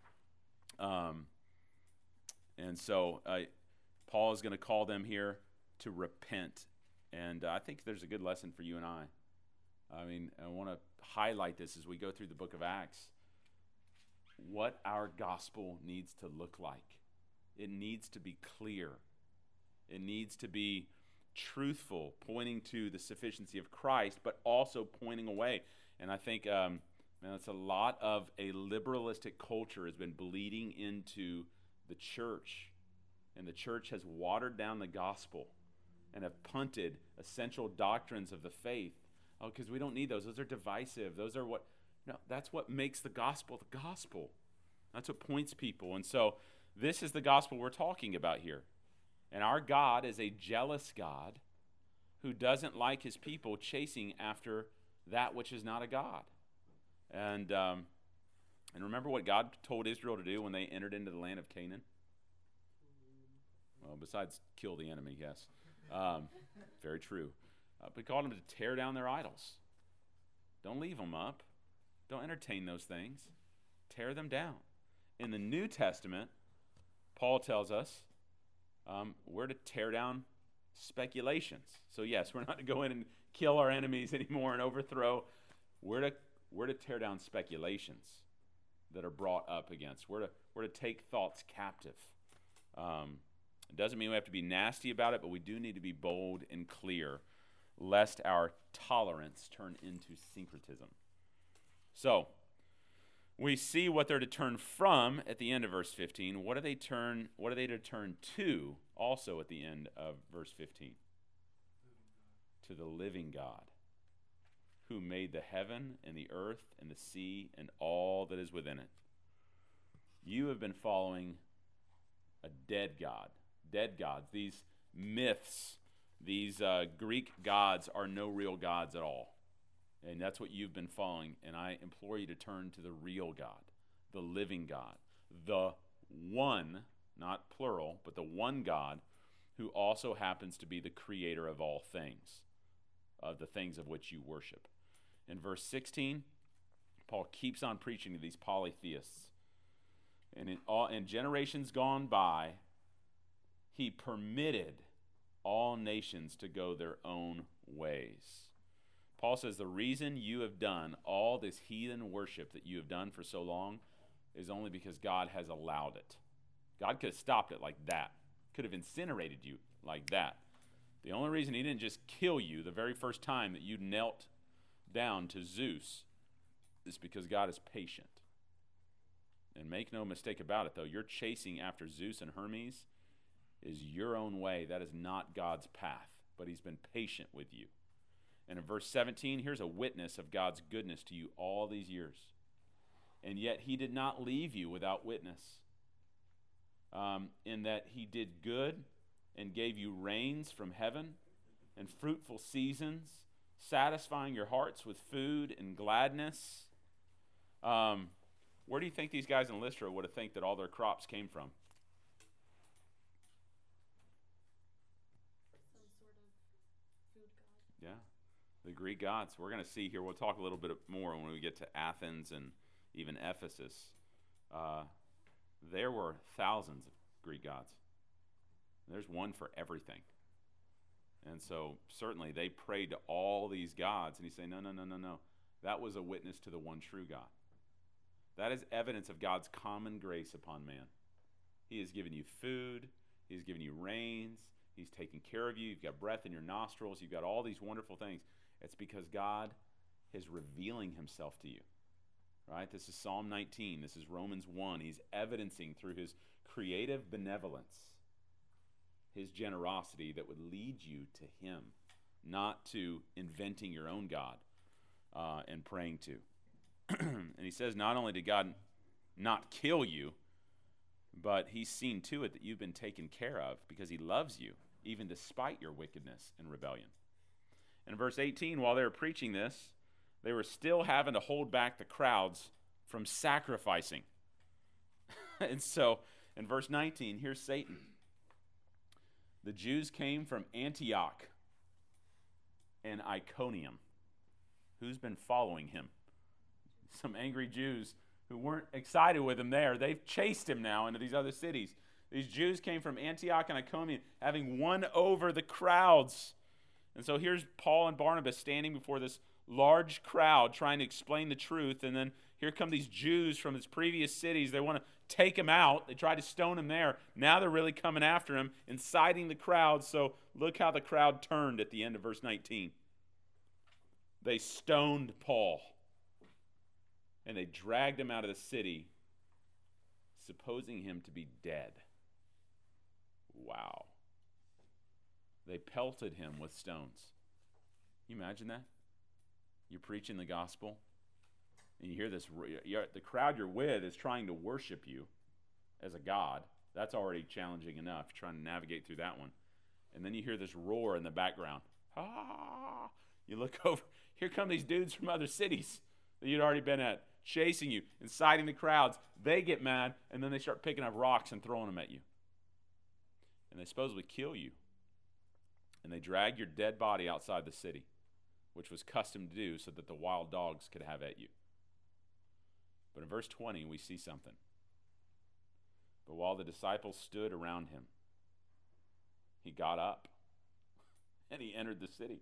Um, and so uh, Paul is going to call them here to repent. And uh, I think there's a good lesson for you and I. I mean, I want to highlight this as we go through the book of Acts. What our gospel needs to look like. It needs to be clear. It needs to be truthful, pointing to the sufficiency of Christ, but also pointing away. And I think, um, man, it's a lot of a liberalistic culture has been bleeding into the church. And the church has watered down the gospel and have punted essential doctrines of the faith. Oh, because we don't need those. Those are divisive. Those are what, no, that's what makes the gospel the gospel. That's what points people. And so this is the gospel we're talking about here. And our God is a jealous God who doesn't like his people chasing after that which is not a God. And um, and remember what God told Israel to do when they entered into the land of Canaan? Well, besides kill the enemy, yes. Um, very true. Uh, but he called them to tear down their idols. Don't leave them up. Don't entertain those things. Tear them down. In the New Testament, Paul tells us um, we're to tear down speculations. So yes, we're not to go in and kill our enemies anymore and overthrow. We're to we're to tear down speculations that are brought up against. We're to we're to take thoughts captive. Um, it doesn't mean we have to be nasty about it, but we do need to be bold and clear, lest our tolerance turn into syncretism. So, we see what they're to turn from at the end of verse fifteen. What do they turn? What are they to turn to also at the end of verse fifteen? To the living God, who made the heaven and the earth and the sea and all that is within it. You have been following a dead God. Dead gods. These myths, these uh, Greek gods are no real gods at all. And that's what you've been following. And I implore you to turn to the real God, the living God, the one, not plural, but the one God who also happens to be the creator of all things, of the things of which you worship. In verse sixteen, Paul keeps on preaching to these polytheists. And in, all, in generations gone by, he permitted all nations to go their own ways. Paul says the reason you have done all this heathen worship that you have done for so long is only because God has allowed it. God could have stopped it like that. Could have incinerated you like that. The only reason he didn't just kill you the very first time that you knelt down to Zeus is because God is patient. And make no mistake about it, though, you're chasing after Zeus and Hermes is your own way. That is not God's path, but he's been patient with you. And in verse seventeen, here's a witness of God's goodness to you all these years. and yet he did not leave you without witness. Um, in that he did good and gave you rains from heaven and fruitful seasons, satisfying your hearts with food and gladness. Um, where do you think these guys in Lystra would have think that all their crops came from? Some sort of food god. Yeah, the Greek gods. We're going to see here. We'll talk a little bit more when we get to Athens and even Ephesus. Uh, there were thousands of Greek gods. There's one for everything. And so certainly they prayed to all these gods, and he's saying, no, no, no, no, no. That was a witness to the one true God. That is evidence of God's common grace upon man. He has given you food. He's given you rains. He's taken care of you. You've got breath in your nostrils. You've got all these wonderful things. It's because God is revealing himself to you. Right? This is Psalm nineteen. This is Romans one. He's evidencing through his creative benevolence his generosity that would lead you to him, not to inventing your own God uh, and praying to. And he says not only did God not kill you, but he's seen to it that you've been taken care of because he loves you, even despite your wickedness and rebellion. And in verse eighteen, while they were preaching this, they were still having to hold back the crowds from sacrificing. And so, in verse nineteen, here's Satan. The Jews came from Antioch and Iconium. Who's been following him? Some angry Jews who weren't excited with him there. They've chased him now into these other cities. These Jews came from Antioch and Iconium, having won over the crowds. And so here's Paul and Barnabas standing before this large crowd trying to explain the truth, and then here come these Jews from his previous cities. They want to take him out. They tried to stone him there. Now they're really coming after him, inciting the crowd. So look how the crowd turned at the end of verse nineteen. They stoned Paul, and they dragged him out of the city, supposing him to be dead. Wow. They pelted him with stones. Can you imagine that? You're preaching the gospel, and you hear this, you're, the crowd you're with is trying to worship you as a god. That's already challenging enough, trying to navigate through that one. And then you hear this roar in the background. Ah! You look over, here come these dudes from other cities that you'd already been at, chasing you, inciting the crowds. They get mad, and then they start picking up rocks and throwing them at you. And they supposedly kill you. And they drag your dead body outside the city, which was custom to do so that the wild dogs could have at you. But in verse twenty, we see something. But while the disciples stood around him, he got up and he entered the city.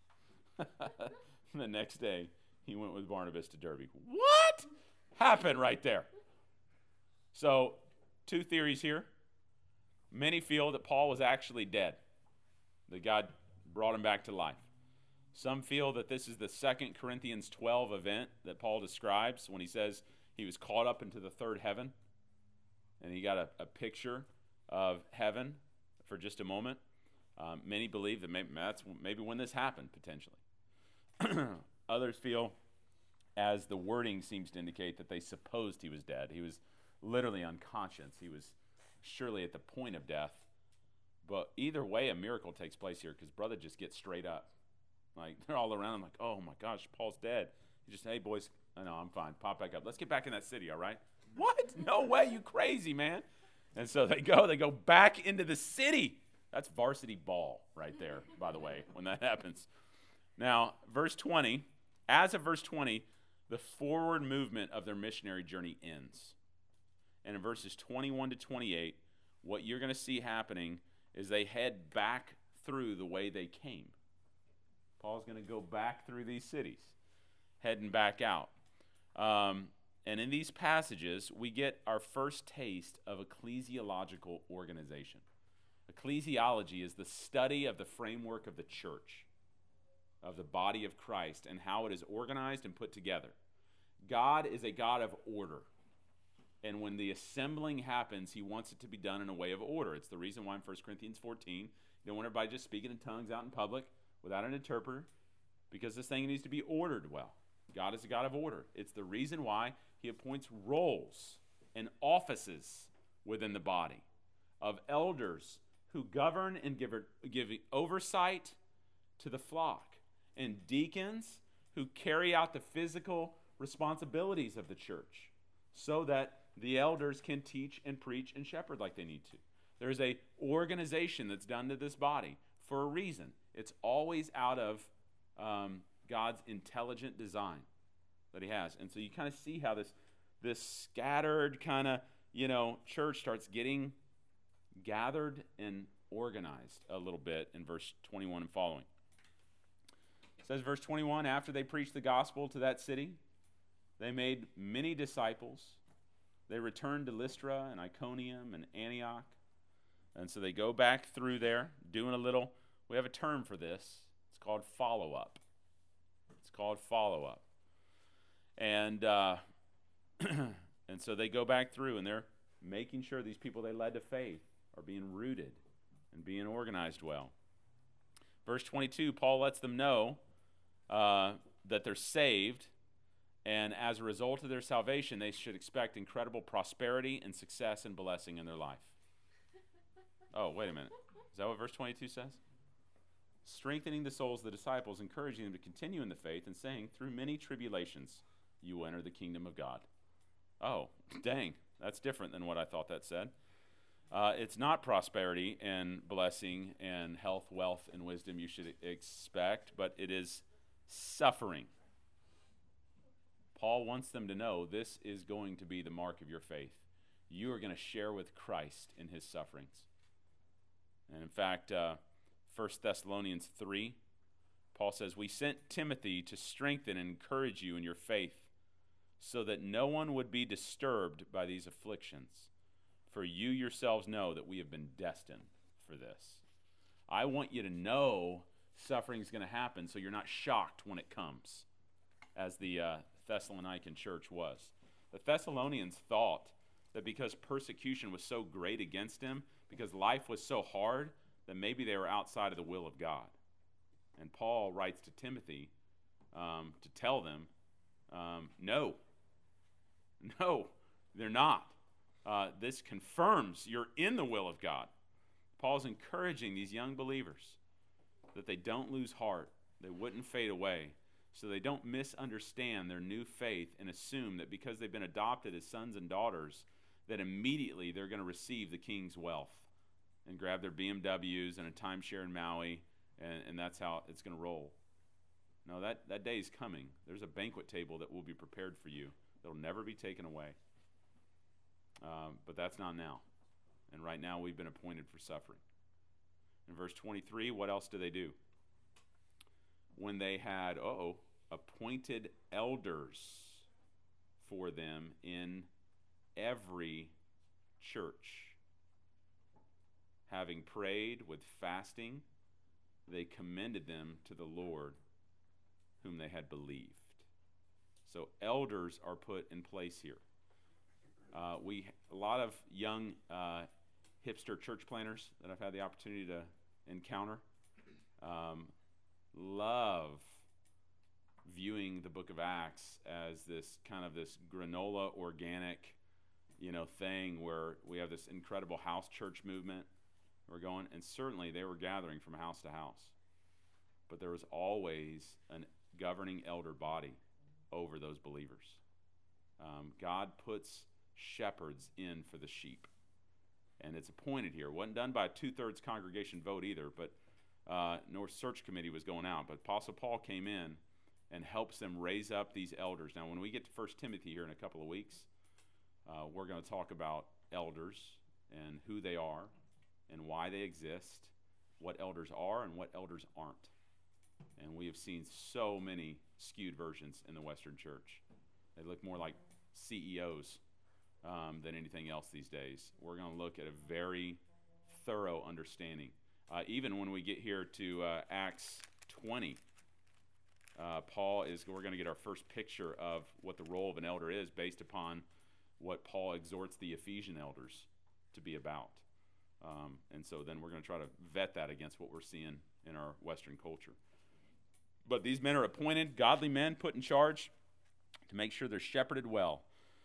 The next day, he went with Barnabas to Derbe. What happened right there? So, two theories here. Many feel that Paul was actually dead, that God brought him back to life. Some feel that this is the Second Corinthians twelve event that Paul describes when he says he was caught up into the third heaven, and he got a, a picture of heaven for just a moment. Um, many believe that maybe that's maybe when this happened, potentially. Others feel, as the wording seems to indicate, that they supposed he was dead. He was literally unconscious. He was surely at the point of death. But either way, a miracle takes place here because brother just gets straight up. Like, they're all around him like, oh my gosh, Paul's dead. He just, hey boys, I know, I'm fine. Pop back up. Let's get back in that city, all right? What? No way, you crazy, man. And so they go, they go back into the city. That's varsity ball right there, by the way, when that happens. Now, verse twenty, as of verse twenty, the forward movement of their missionary journey ends. And in verses twenty-one to twenty-eight, what you're going to see happening is they head back through the way they came. Paul's going to go back through these cities, heading back out. Um, and in these passages, we get our first taste of ecclesiological organization. Ecclesiology is the study of the framework of the church, of the body of Christ, and how it is organized and put together. God is a God of order. And when the assembling happens, he wants it to be done in a way of order. It's the reason why in First Corinthians fourteen, you don't want everybody just speaking in tongues out in public without an interpreter, because this thing needs to be ordered well. God is a God of order. It's the reason why he appoints roles and offices within the body of elders who govern and give, give oversight to the flock, and deacons who carry out the physical responsibilities of the church so that the elders can teach and preach and shepherd like they need to. There's a organization that's done to this body for a reason. It's always out of um, God's intelligent design that he has. And so you kind of see how this, this scattered kind of, you know, church starts getting gathered and organized a little bit in verse twenty-one and following. It says, verse twenty-one, after they preached the gospel to that city, they made many disciples. They returned to Lystra and Iconium and Antioch. And so they go back through there, doing a little, we have a term for this. It's called follow-up. It's called follow-up. And uh, and so they go back through, and they're making sure these people they led to faith are being rooted and being organized well. Verse twenty-two, Paul lets them know uh, that they're saved, and as a result of their salvation, they should expect incredible prosperity and success and blessing in their life. Oh, wait a minute. Is that what verse twenty-two says? Strengthening the souls of the disciples, encouraging them to continue in the faith, and saying, through many tribulations, you will enter the kingdom of God. Oh, dang. That's different than what I thought that said. Uh, it's not prosperity and blessing and health, wealth, and wisdom you should expect, but it is suffering. Paul wants them to know this is going to be the mark of your faith. You are going to share with Christ in his sufferings. And in fact, uh, First Thessalonians three, Paul says, we sent Timothy to strengthen and encourage you in your faith, so that no one would be disturbed by these afflictions. For you yourselves know that we have been destined for this. I want you to know suffering is going to happen so you're not shocked when it comes, as the uh, Thessalonican church was. The Thessalonians thought that because persecution was so great against them, because life was so hard, that maybe they were outside of the will of God. And Paul writes to Timothy um, to tell them, um, no, no, they're not. Uh, this confirms you're in the will of God. Paul's encouraging these young believers that they don't lose heart, they wouldn't fade away, so they don't misunderstand their new faith and assume that because they've been adopted as sons and daughters, that immediately they're going to receive the king's wealth and grab their B M Ws and a timeshare in Maui, and, and that's how it's going to roll. No, that, that day is coming. There's a banquet table that will be prepared for you that will never be taken away. Um, but that's not now. And right now we've been appointed for suffering. In verse twenty-three, what else do they do? When they had, uh-oh, appointed elders for them in every church. Having prayed with fasting, they commended them to the Lord whom they had believed. So elders are put in place here. Uh, we a lot of young uh, hipster church planners that I've had the opportunity to encounter um, love viewing the book of Acts as this kind of this granola organic, you know, thing where we have this incredible house church movement. We're going, and certainly they were gathering from house to house, but there was always a governing elder body over those believers. Um, God puts shepherds in for the sheep, and it's appointed here. It wasn't done by a two-thirds congregation vote either, but uh, nor search committee was going out. But Apostle Paul came in and helps them raise up these elders. Now, when we get to First Timothy here in a couple of weeks, uh, we're going to talk about elders and who they are and why they exist, what elders are and what elders aren't. And we have seen so many skewed versions in the Western church. They look more like C E Os um, than anything else these days. We're going to look at a very thorough understanding. Uh, even when we get here to uh, Acts twenty, uh, Paul is, we're going to get our first picture of what the role of an elder is based upon what Paul exhorts the Ephesian elders to be about. Um, and so then we're going to try to vet that against what we're seeing in our Western culture. But these men are appointed, godly men put in charge to make sure they're shepherded well.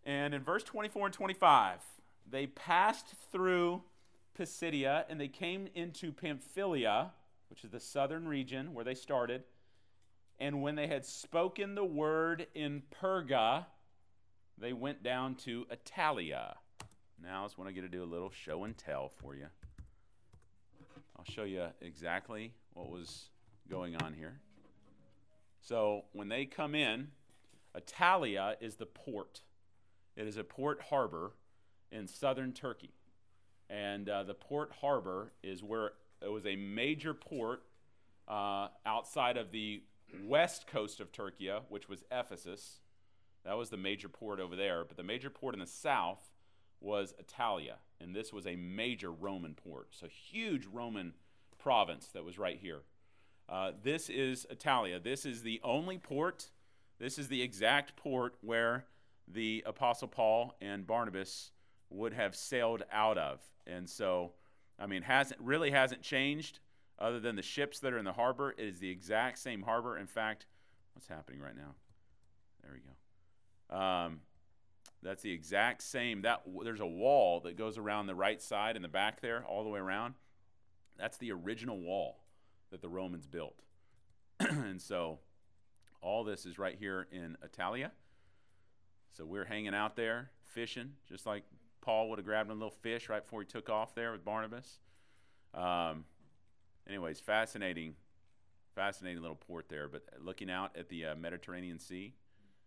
And in verse twenty-four and twenty-five, they passed through Pisidia, and they came into Pamphylia, which is the southern region where they started. And when they had spoken the word in Perga, they went down to Attalia. Now is when I get to do a little show and tell for you. I'll show you exactly what was going on here. So when they come in, Attalia is the port. It is a port harbor in southern Turkey. And uh, the port harbor is where it was a major port uh, outside of the west coast of Turkey, which was Ephesus. That was the major port over there. But the major port in the south was Attalia. And this was a major Roman port. So huge Roman province that was right here. Uh, this is Attalia. This is the only port. This is the exact port where the Apostle Paul and Barnabas would have sailed out of. And so, I mean, hasn't really hasn't changed other than the ships that are in the harbor. It is the exact same harbor. In fact, what's happening right now? There we go. Um, that's the exact same. That there's a wall that goes around the right side and the back there, all the way around. That's the original wall that the Romans built. And so all this is right here in Attalia. So we're hanging out there, fishing, just like Paul would have grabbed a little fish right before he took off there with Barnabas. Um, anyways, fascinating, fascinating little port there. But looking out at the uh, Mediterranean Sea,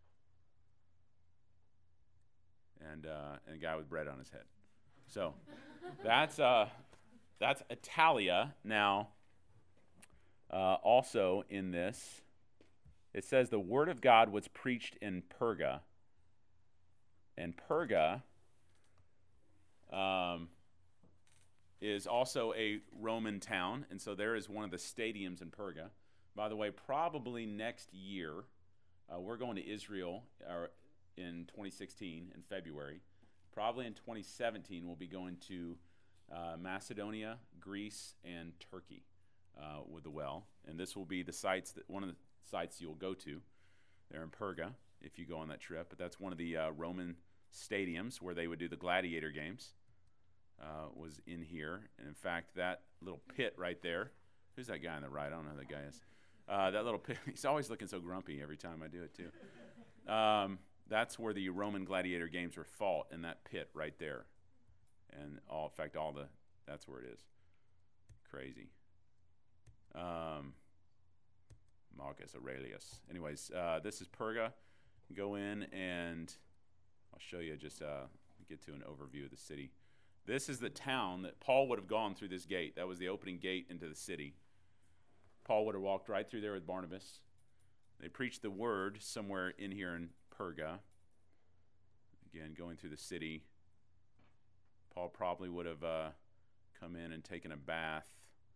and uh, and a guy with bread on his head. So that's uh, that's Attalia. Now, uh, also in this, it says the word of God was preached in Perga. And Perga um, is also a Roman town, and so there is one of the stadiums in Perga. By the way, probably next year, uh, we're going to Israel uh, in twenty sixteen, in February. Probably in twenty seventeen, we'll be going to uh, Macedonia, Greece, and Turkey uh, with the well. And this will be the sites that one of the sites you'll go to there in Perga if you go on that trip. But that's one of the uh, Roman stadiums where they would do the gladiator games. Uh, was in here. And in fact, that little pit right there, who's that guy on the right? I don't know who that guy is. Uh, that little pit, he's always looking so grumpy every time I do it too. Um, that's where the Roman gladiator games were fought, in that pit right there. And all, in fact, all the, that's where it is. Crazy. Um, Marcus Aurelius. Anyways, uh, this is Perga. Go in and I'll show you, just uh, get to an overview of the city. This is the town that Paul would have gone through this gate. That was the opening gate into the city. Paul would have walked right through there with Barnabas. They preached the word somewhere in here in Perga. Again, going through the city. Paul probably would have uh, come in and taken a bath.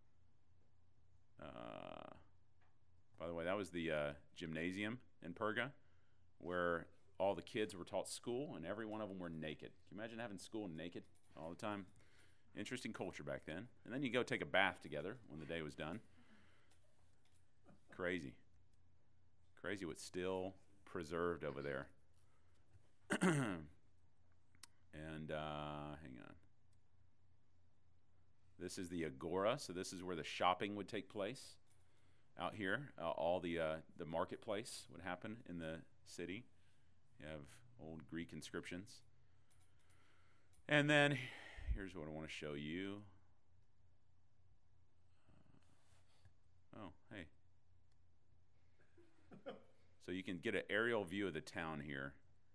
Uh, by the way, that was the uh, gymnasium in Perga, where all the kids were taught school, and every one of them were naked. Can you imagine having school naked all the time? Interesting culture back then. And then you go take a bath together when the day was done. Crazy. Crazy what's still preserved over there. And uh, hang on. This is the Agora, so this is where the shopping would take place. Out here, uh, all the uh, the marketplace would happen in the city. You have old Greek inscriptions. And then here's what I want to show you. Uh, oh, hey. So you can get an aerial view of the town here.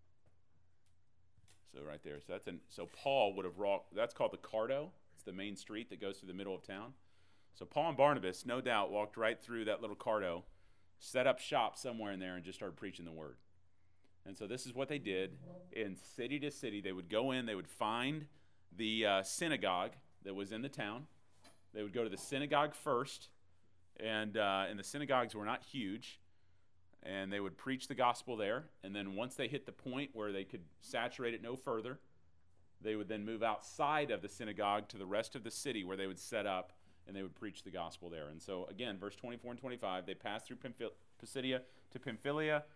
So right there. So that's an, so Paul would have walked, that's called the Cardo. It's the main street that goes through the middle of town. So Paul and Barnabas, no doubt, walked right through that little Cardo, set up shop somewhere in there, and just started preaching the word. And so this is what they did. In city to city, they would go in, they would find the uh, synagogue that was in the town. They would go to the synagogue first, and uh, and the synagogues were not huge, and they would preach the gospel there. And then once they hit the point where they could saturate it no further, they would then move outside of the synagogue to the rest of the city where they would set up, and they would preach the gospel there. And so, again, verse twenty-four and twenty-five, they passed through Pamphy- Pisidia to Pamphylia,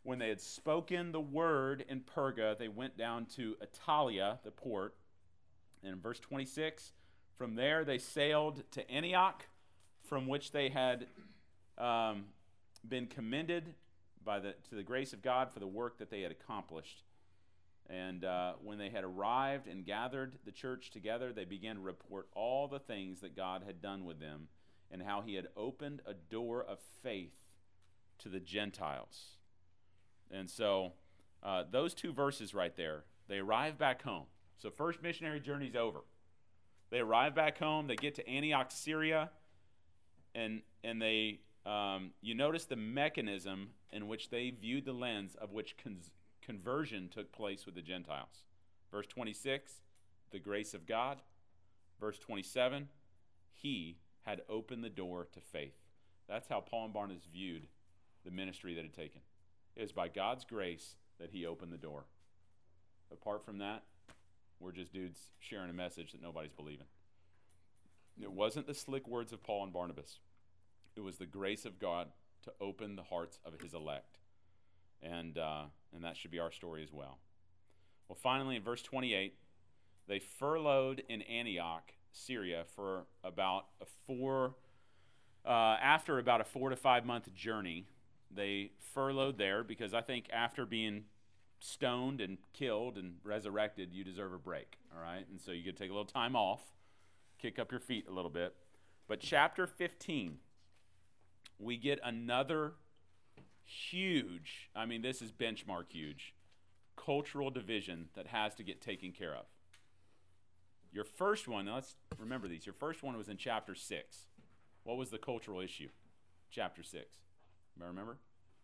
when they had spoken the word in Perga, they went down to Attalia, the port. And in verse twenty-six, from there they sailed to Antioch, from which they had um, been commended by the to the grace of God for the work that they had accomplished. And uh, when they had arrived and gathered the church together, they began to report all the things that God had done with them and how he had opened a door of faith to the Gentiles. And so uh, those two verses right there, they arrive back home. So first missionary journey's over. They arrive back home. They get to Antioch, Syria, and and they um, you notice the mechanism in which they viewed the lens of which con- conversion took place with the Gentiles. Verse twenty-six, the grace of God. Verse twenty-seven, he had opened the door to faith. That's how Paul and Barnabas viewed the ministry that had taken. It was by God's grace that he opened the door. Apart from that, we're just dudes sharing a message that nobody's believing. It wasn't the slick words of Paul and Barnabas. It was the grace of God to open the hearts of his elect. And, uh, and that should be our story as well. Well, finally, in verse twenty-eight, they furloughed in Antioch, Syria, for about a four, uh, after about a four to five month journey. They furloughed there because I think after being stoned and killed and resurrected, you deserve a break, all right? And so you could take a little time off, kick up your feet a little bit. But chapter fifteen, we get another huge, I mean, this is benchmark huge, cultural division that has to get taken care of. Your first one, now let's remember these. Your first one was in chapter six. What was the cultural issue? Chapter six. Remember?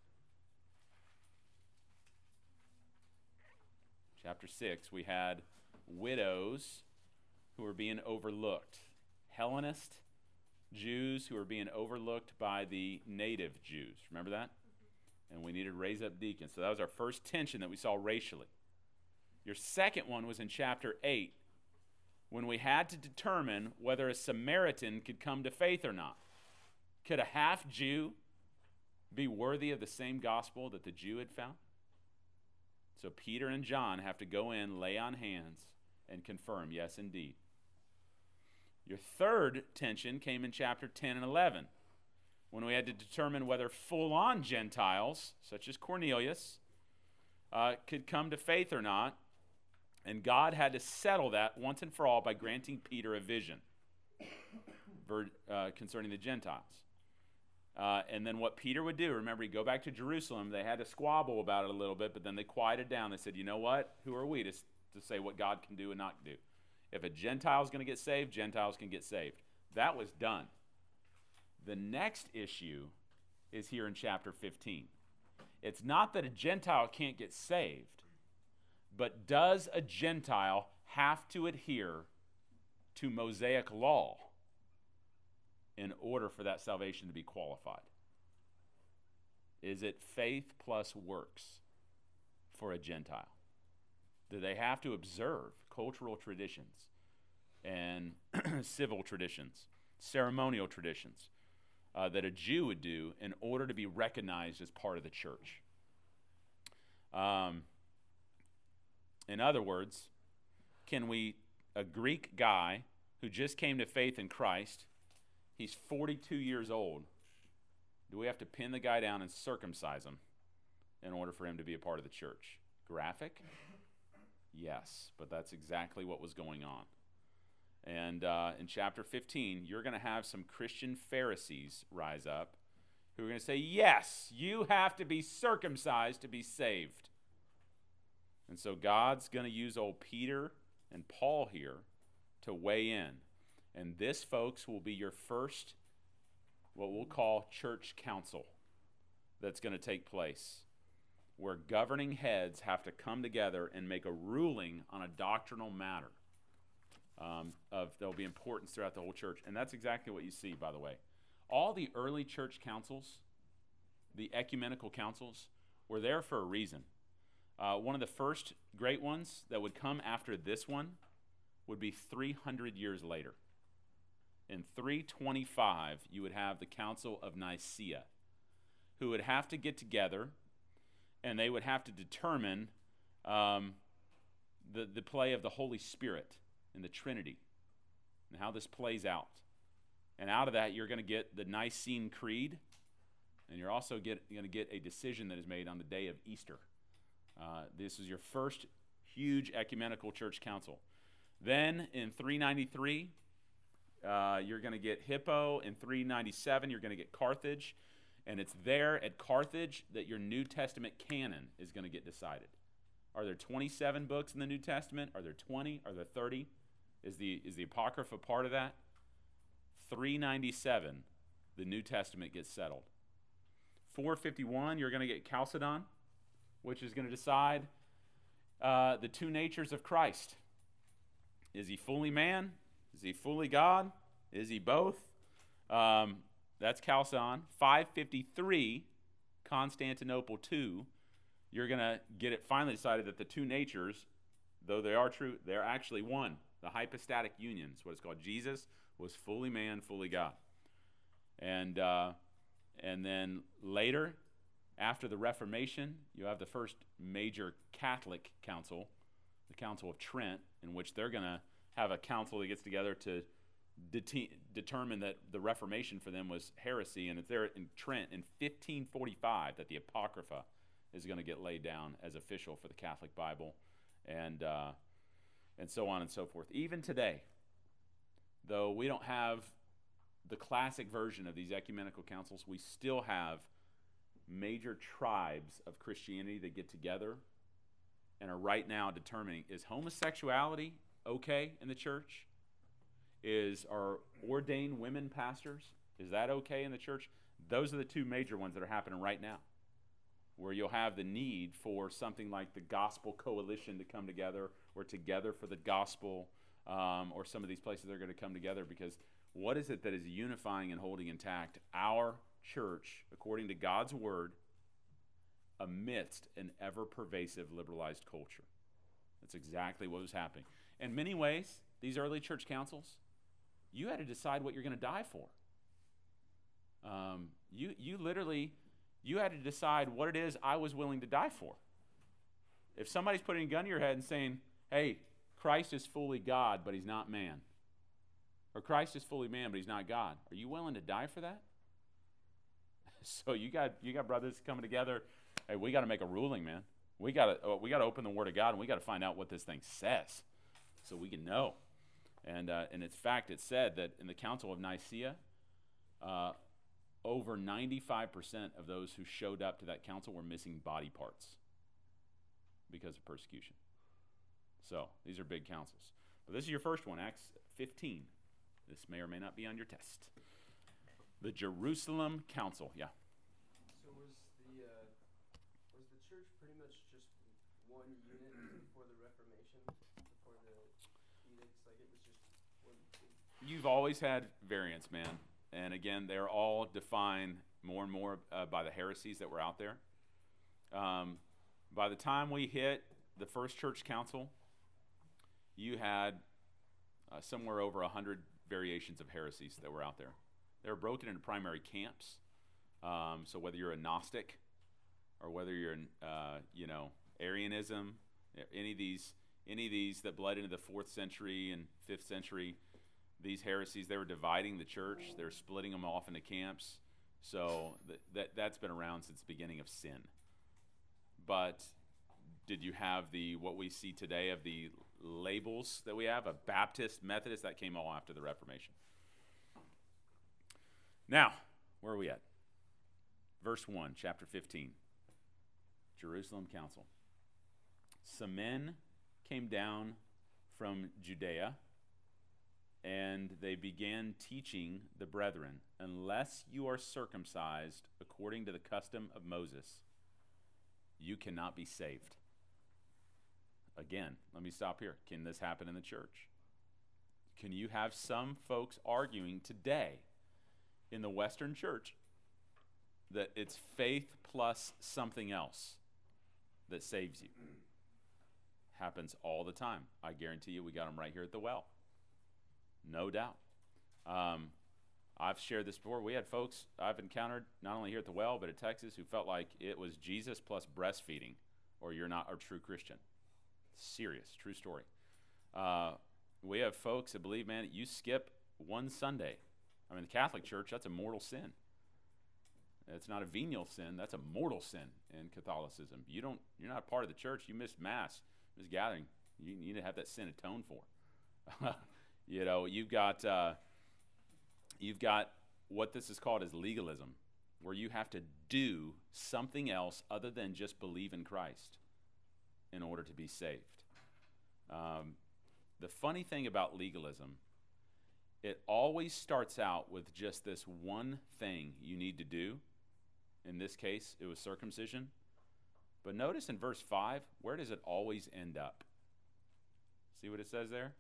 Chapter six, we had widows who were being overlooked. Hellenist Jews who were being overlooked by the native Jews. Remember that? And we needed to raise up deacons. So that was our first tension that we saw racially. Your second one was in chapter eight, when we had to determine whether a Samaritan could come to faith or not. Could a half-Jew be worthy of the same gospel that the Jew had found? So Peter and John have to go in, lay on hands, and confirm, yes, indeed. Your third tension came in chapter ten and eleven, when we had to determine whether full-on Gentiles, such as Cornelius, uh, could come to faith or not. And God had to settle that once and for all by granting Peter a vision uh, concerning the Gentiles. Uh, and then what Peter would do, remember, he'd go back to Jerusalem. They had to squabble about it a little bit, but then they quieted down. They said, you know what? Who are we to, to say what God can do and not do? If a Gentile is going to get saved, Gentiles can get saved. That was done. The next issue is here in chapter fifteen. It's not that a Gentile can't get saved, but does a Gentile have to adhere to Mosaic law in order for that salvation to be qualified? Is it faith plus works for a Gentile? Do they have to observe cultural traditions and civil traditions, ceremonial traditions uh, that a Jew would do in order to be recognized as part of the church? Um, in other words, can we, a Greek guy who just came to faith in Christ, he's forty-two years old, do we have to pin the guy down and circumcise him in order for him to be a part of the church? Graphic? Yes, but that's exactly what was going on. And uh, in chapter fifteen, you're going to have some Christian Pharisees rise up who are going to say, yes, you have to be circumcised to be saved. And so God's going to use old Peter and Paul here to weigh in. And this, folks, will be your first, what we'll call church council that's going to take place, where governing heads have to come together and make a ruling on a doctrinal matter um, of there'll be importance throughout the whole church. And that's exactly what you see, by the way. All the early church councils, the ecumenical councils, were there for a reason. Uh, one of the first great ones that would come after this one would be three hundred years later. In three twenty-five, you would have the Council of Nicaea, who would have to get together and they would have to determine um, the, the play of the Holy Spirit and the Trinity and how this plays out. And out of that, you're going to get the Nicene Creed, and you're also going to get a decision that is made on the day of Easter. Uh, this is your first huge ecumenical church council. Then in three ninety-three, uh, you're going to get Hippo. In three ninety-seven, you're going to get Carthage. And it's there at Carthage that your New Testament canon is going to get decided. Are there twenty-seven books in the New Testament? Are there twenty? Are there thirty? Is the, is the Apocrypha part of that? three ninety-seven, the New Testament gets settled. four fifty-one, you're going to get Chalcedon, which is going to decide uh, the two natures of Christ. Is he fully man? Is he fully God? Is he both? Um, that's Chalcedon. five fifty-three, Constantinople two, you're going to get it finally decided that the two natures, though they are true, they're actually one. The hypostatic union is what it's called. Jesus was fully man, fully God. And uh, and then later, after the Reformation, you have the first major Catholic council, the Council of Trent, in which they're going to have a council that gets together to det- determine that the Reformation for them was heresy. And it's there in Trent in fifteen forty-five that the Apocrypha is going to get laid down as official for the Catholic Bible, and uh, and so on and so forth. Even today, though we don't have the classic version of these ecumenical councils, we still have major tribes of Christianity that get together and are right now determining, is homosexuality okay in the church? Is are ordained women pastors, is that okay in the church? Those are the two major ones that are happening right now, where you'll have the need for something like the Gospel Coalition to come together, or Together for the Gospel, um, or some of these places that are going to come together, because what is it that is unifying and holding intact our church, according to God's Word, amidst an ever-pervasive liberalized culture? That's exactly what was happening. In many ways, these early church councils, you had to decide what you're going to die for. Um, you, you literally... You had to decide what it is I was willing to die for. If somebody's putting a gun to your head and saying, hey, Christ is fully God, but he's not man. Or Christ is fully man, but he's not God. Are you willing to die for that? So you got you got brothers coming together. Hey, we got to make a ruling, man. We got to we got to open the Word of God, and we got to find out what this thing says so we can know. And, uh, and in fact, it said that in the Council of Nicaea, uh, over ninety-five percent of those who showed up to that council were missing body parts because of persecution. So these are big councils. But this is your first one, Acts fifteen. This may or may not be on your test. The Jerusalem Council, yeah. So was the uh, was the church pretty much just one unit before the Reformation, before the edicts? Like it was just one big... You've always had variants, man. And again, they're all defined more and more uh, by the heresies that were out there. Um, by the time we hit the first church council, you had uh, somewhere over one hundred variations of heresies that were out there. They were broken into primary camps. Um, so whether you're a Gnostic or whether you're, uh, you know, Arianism, any of these, any of these that bled into the fourth century and fifth century, these heresies, they were dividing the church. They were splitting them off into camps. So th- that, that's been around since the beginning of sin. But did you have the what we see today of the labels that we have? A Baptist, Methodist, that came all after the Reformation. Now, where are we at? Verse one, chapter fifteen. Jerusalem Council. Some men came down from Judea, and they began teaching the brethren, unless you are circumcised according to the custom of Moses, you cannot be saved. Again, let me stop here. Can this happen in the church? Can you have some folks arguing today in the Western church that it's faith plus something else that saves you? Happens all the time. I guarantee you we got them right here at the well. No doubt. Um, I've shared this before. We had folks I've encountered not only here at the Well, but at Texas, who felt like it was Jesus plus breastfeeding, or you're not a true Christian. Serious, true story. Uh, we have folks that believe, man, you skip one Sunday. I mean, the Catholic Church, that's a mortal sin. It's not a venial sin. That's a mortal sin in Catholicism. You don't, you're not part of the church. You miss Mass, miss gathering. You need to have that sin atoned for. You know, you've got, uh, you've got what this is called as legalism, where you have to do something else other than just believe in Christ in order to be saved. Um, the funny thing about legalism, it always starts out with just this one thing you need to do. In this case, it was circumcision. But notice in verse five, where does it always end up? See what it says there?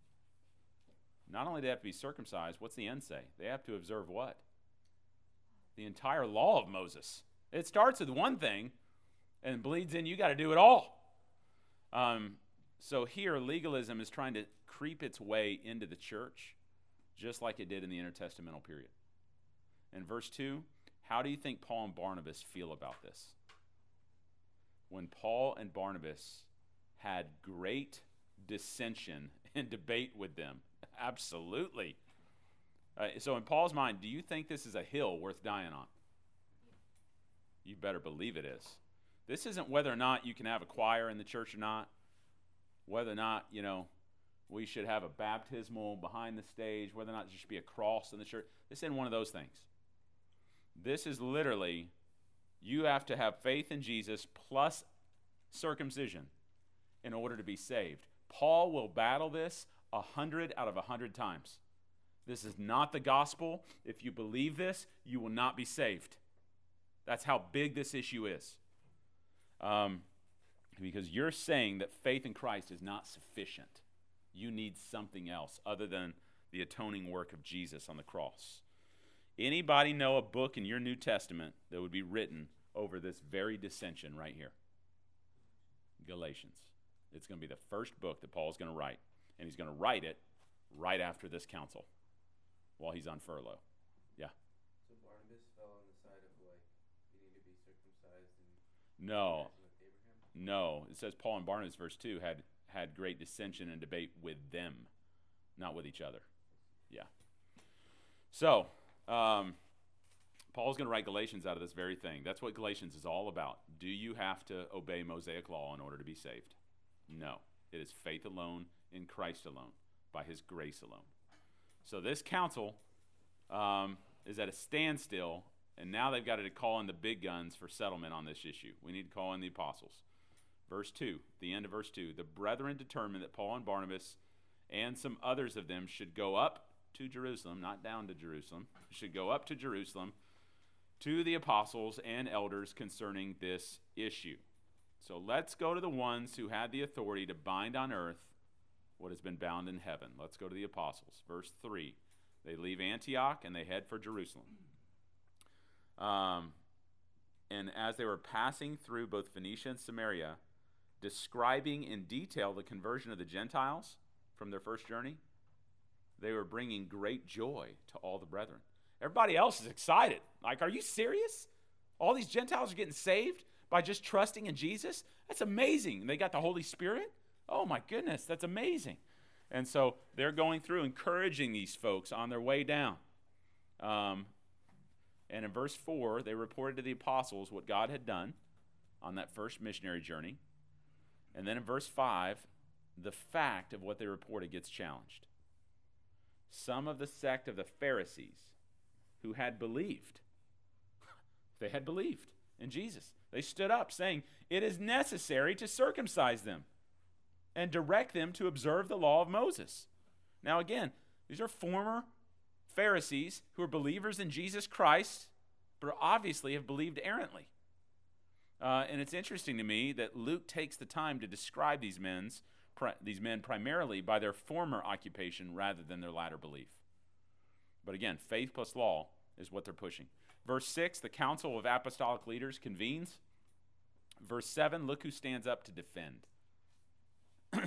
Not only do they have to be circumcised, what's the end say? They have to observe what? The entire law of Moses. It starts with one thing and bleeds in, you got to do it all. Um, so here, legalism is trying to creep its way into the church, just like it did in the intertestamental period. In verse two, how do you think Paul and Barnabas feel about this? When Paul and Barnabas had great dissension and debate with them. Absolutely. Uh, so in Paul's mind, do you think this is a hill worth dying on? You better believe it is. This isn't whether or not you can have a choir in the church or not, whether or not, you know, we should have a baptismal behind the stage, whether or not there should be a cross in the church. This isn't one of those things. This is literally, you have to have faith in Jesus plus circumcision in order to be saved. Paul will battle this a hundred out of a hundred times. This is not the gospel. If you believe this, you will not be saved. That's how big this issue is. Um, because you're saying that faith in Christ is not sufficient. You need something else other than the atoning work of Jesus on the cross. Anybody know a book in your New Testament that would be written over this very dissension right here? Galatians. It's going to be the first book that Paul's going to write. And he's going to write it right after this council while he's on furlough. Yeah. So Barnabas fell on the side of like, you need to be circumcised and No. with Abraham? No. It says Paul and Barnabas, verse two, had, had great dissension and debate with them, not with each other. Yeah. So, um, Paul's going to write Galatians out of this very thing. That's what Galatians is all about. Do you have to obey Mosaic law in order to be saved? No. It is faith alone in Christ alone, by his grace alone. So this council um, is at a standstill, and now they've got to call in the big guns for settlement on this issue. We need to call in the apostles. Verse two, the end of verse two, the brethren determined that Paul and Barnabas and some others of them should go up to Jerusalem, not down to Jerusalem, should go up to Jerusalem to the apostles and elders concerning this issue. So let's go to the ones who had the authority to bind on earth what has been bound in heaven. Let's go to the apostles. Verse three, they leave Antioch and they head for Jerusalem. Um, and as they were passing through both Phoenicia and Samaria, describing in detail the conversion of the Gentiles from their first journey, they were bringing great joy to all the brethren. Everybody else is excited. Like, are you serious? All these Gentiles are getting saved by just trusting in Jesus? That's amazing. And they got the Holy Spirit? Oh my goodness, that's amazing. And so they're going through encouraging these folks on their way down. Um, and in verse four, they reported to the apostles what God had done on that first missionary journey. And then in verse five, the fact of what they reported gets challenged. Some of the sect of the Pharisees who had believed, they had believed in Jesus. They stood up saying, it is necessary to circumcise them and direct them to observe the law of Moses. Now again, these are former Pharisees who are believers in Jesus Christ, but obviously have believed errantly. Uh, and it's interesting to me that Luke takes the time to describe these men's, pri- these men primarily by their former occupation rather than their latter belief. But again, faith plus law is what they're pushing. Verse six, the council of apostolic leaders convenes. Verse seven, look who stands up to defend.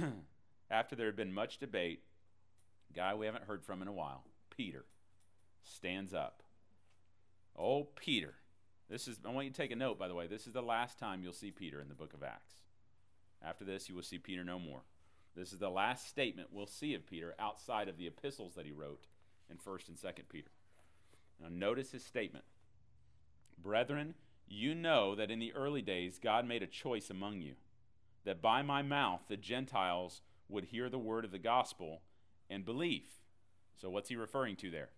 After there had been much debate, guy we haven't heard from in a while, Peter, stands up. Oh, Peter. This is, I want you to take a note, by the way. This is the last time you'll see Peter in the book of Acts. After this, you will see Peter no more. This is the last statement we'll see of Peter outside of the epistles that he wrote in First and Second Peter. Now, notice his statement. Brethren, you know that in the early days God made a choice among you, that by my mouth the Gentiles would hear the word of the gospel and believe. So what's he referring to there?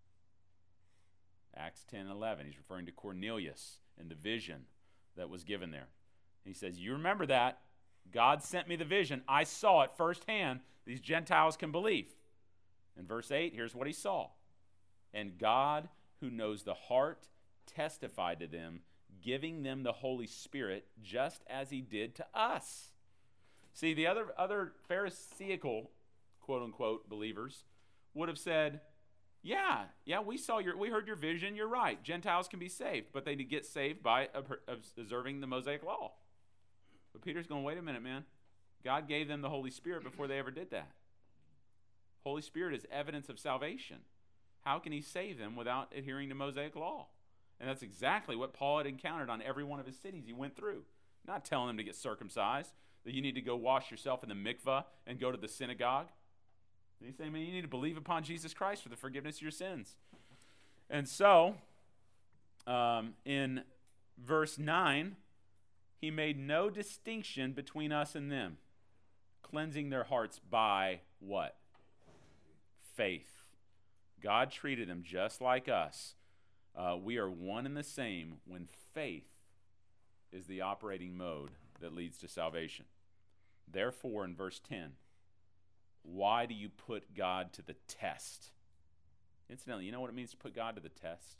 Acts ten eleven. He's referring to Cornelius and the vision that was given there. He says, you remember that. God sent me the vision. I saw it firsthand. These Gentiles can believe. In verse eight, here's what he saw. And God, who knows the heart, testified to them, giving them the Holy Spirit, just as he did to us. See, the other, other Pharisaical, quote-unquote, believers would have said, yeah, yeah, we saw your, we heard your vision, you're right. Gentiles can be saved, but they get saved by observing the Mosaic law. But Peter's going, wait a minute, man. God gave them the Holy Spirit before they ever did that. Holy Spirit is evidence of salvation. How can he save them without adhering to Mosaic law? And that's exactly what Paul had encountered on every one of his cities he went through. Not telling them to get circumcised, that you need to go wash yourself in the mikvah and go to the synagogue. He's saying, man, you need to believe upon Jesus Christ for the forgiveness of your sins. And so, um, in verse nine, he made no distinction between us and them, cleansing their hearts by what? Faith. God treated them just like us. Uh, we are one and the same when faith is the operating mode that leads to salvation. Therefore, in verse ten, why do you put God to the test? Incidentally, you know what it means to put God to the test?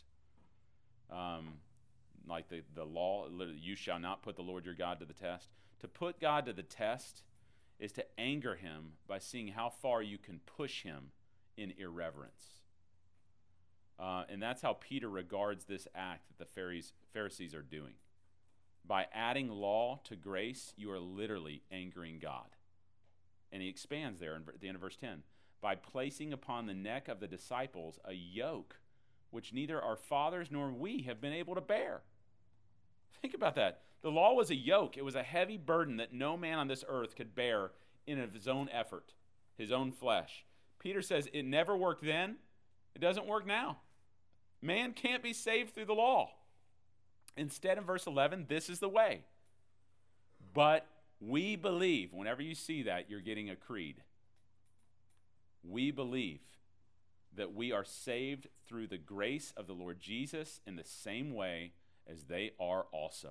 Um, like the, the law, you shall not put the Lord your God to the test. To put God to the test is to anger him by seeing how far you can push him in irreverence. Uh, and that's how Peter regards this act that the Pharisees are doing. By adding law to grace, you are literally angering God. And he expands there at the end of verse ten. By placing upon the neck of the disciples a yoke which neither our fathers nor we have been able to bear. Think about that. The law was a yoke. It was a heavy burden that no man on this earth could bear in of his own effort, his own flesh. Peter says it never worked then. It doesn't work now. Man can't be saved through the law. Instead, in verse eleven, this is the way. But we believe. Whenever you see that, you're getting a creed. We believe that we are saved through the grace of the Lord Jesus in the same way as they are also.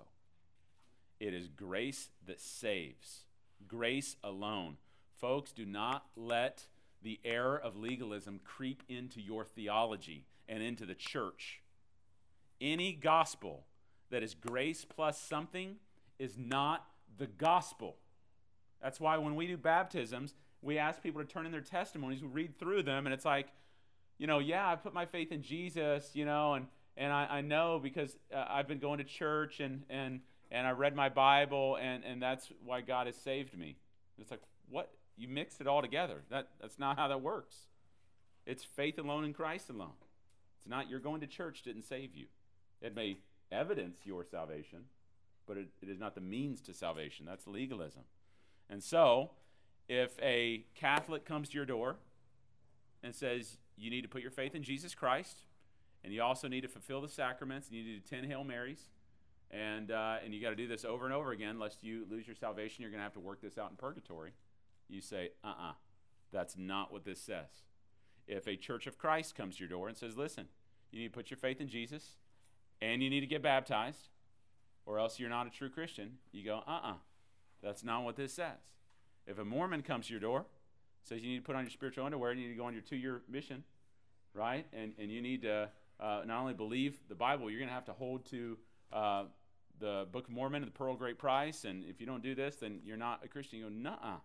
It is grace that saves. Grace alone. Folks, do not let the error of legalism creep into your theology and into the church. Any gospel that is grace plus something is not the gospel. That's why when we do baptisms, we ask people to turn in their testimonies. We read through them, and it's like, you know, yeah, I put my faith in Jesus, you know, and, and I, I know because uh, I've been going to church, and, and, and I read my Bible, and, and that's why God has saved me. It's like, what? You mixed it all together. That, that's not how that works. It's faith alone in Christ alone. It's not your going to church didn't save you. It may evidence your salvation, but it, it is not the means to salvation. That's legalism. And so, if a Catholic comes to your door and says, you need to put your faith in Jesus Christ, and you also need to fulfill the sacraments, and you need to do ten Hail Marys, and, uh, and you got to do this over and over again, lest you lose your salvation, you're going to have to work this out in purgatory. You say, uh-uh, that's not what this says. If a Church of Christ comes to your door and says, listen, you need to put your faith in Jesus, and you need to get baptized, or else you're not a true Christian, you go, uh-uh, that's not what this says. If a Mormon comes to your door, says you need to put on your spiritual underwear, and you need to go on your two-year mission, right? And and you need to uh, not only believe the Bible, you're going to have to hold to uh, the Book of Mormon and the Pearl of Great Price, and if you don't do this, then you're not a Christian. You go, nuh-uh.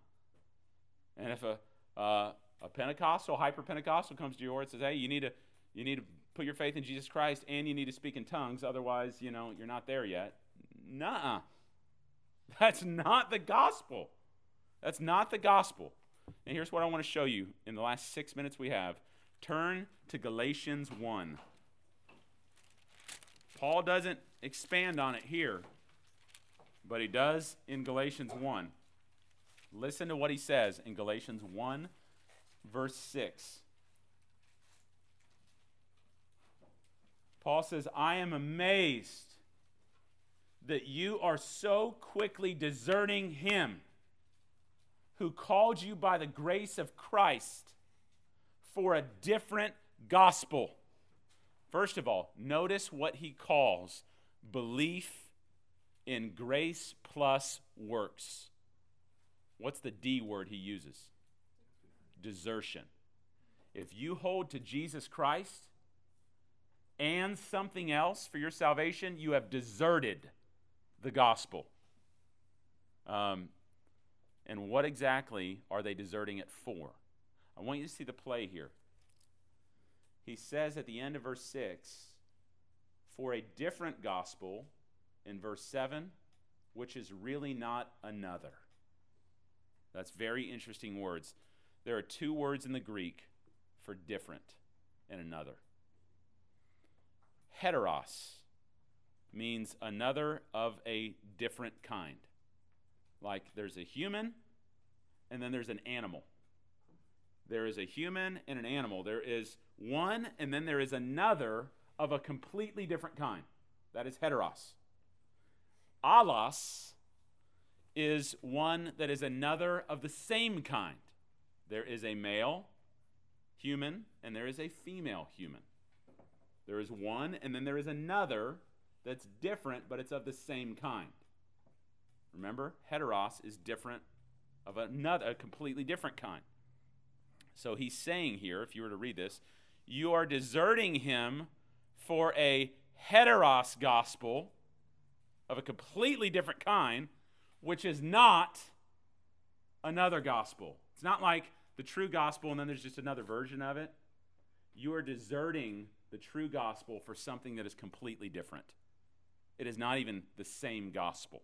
And if a uh, a Pentecostal, hyper-Pentecostal comes to your door and says, hey, you need to you need to put your faith in Jesus Christ, and you need to speak in tongues, otherwise, you know, you're not there yet. Nuh-uh. That's not the gospel. That's not the gospel. And here's what I want to show you in the last six minutes we have Turn to Galatians one. Paul doesn't expand on it here, but he does in Galatians one. Listen to what he says in Galatians one, verse six. Paul says, I am amazed that you are so quickly deserting him who called you by the grace of Christ for a different gospel. First of all, notice what he calls belief in grace plus works. What's the D word he uses? Desertion. If you hold to Jesus Christ and something else for your salvation, you have deserted the gospel. Um, and what exactly are they deserting it for? I want you to see the play here. He says at the end of verse six, for a different gospel, in verse seven, which is really not another. That's very interesting words. There are two words in the Greek for different and another. Heteros means another of a different kind. Like there's a human and then there's an animal. There is a human and an animal. There is one and then there is another of a completely different kind. That is heteros. Allos is one that is another of the same kind. There is a male human and there is a female human. There is one and then there is another that's different, but it's of the same kind. Remember, heteros is different of another, a completely different kind. So he's saying here, if you were to read this, you are deserting him for a heteros gospel of a completely different kind, which is not another gospel. It's not like the true gospel and then there's just another version of it. You are deserting the true gospel for something that is completely different. It is not even the same gospel.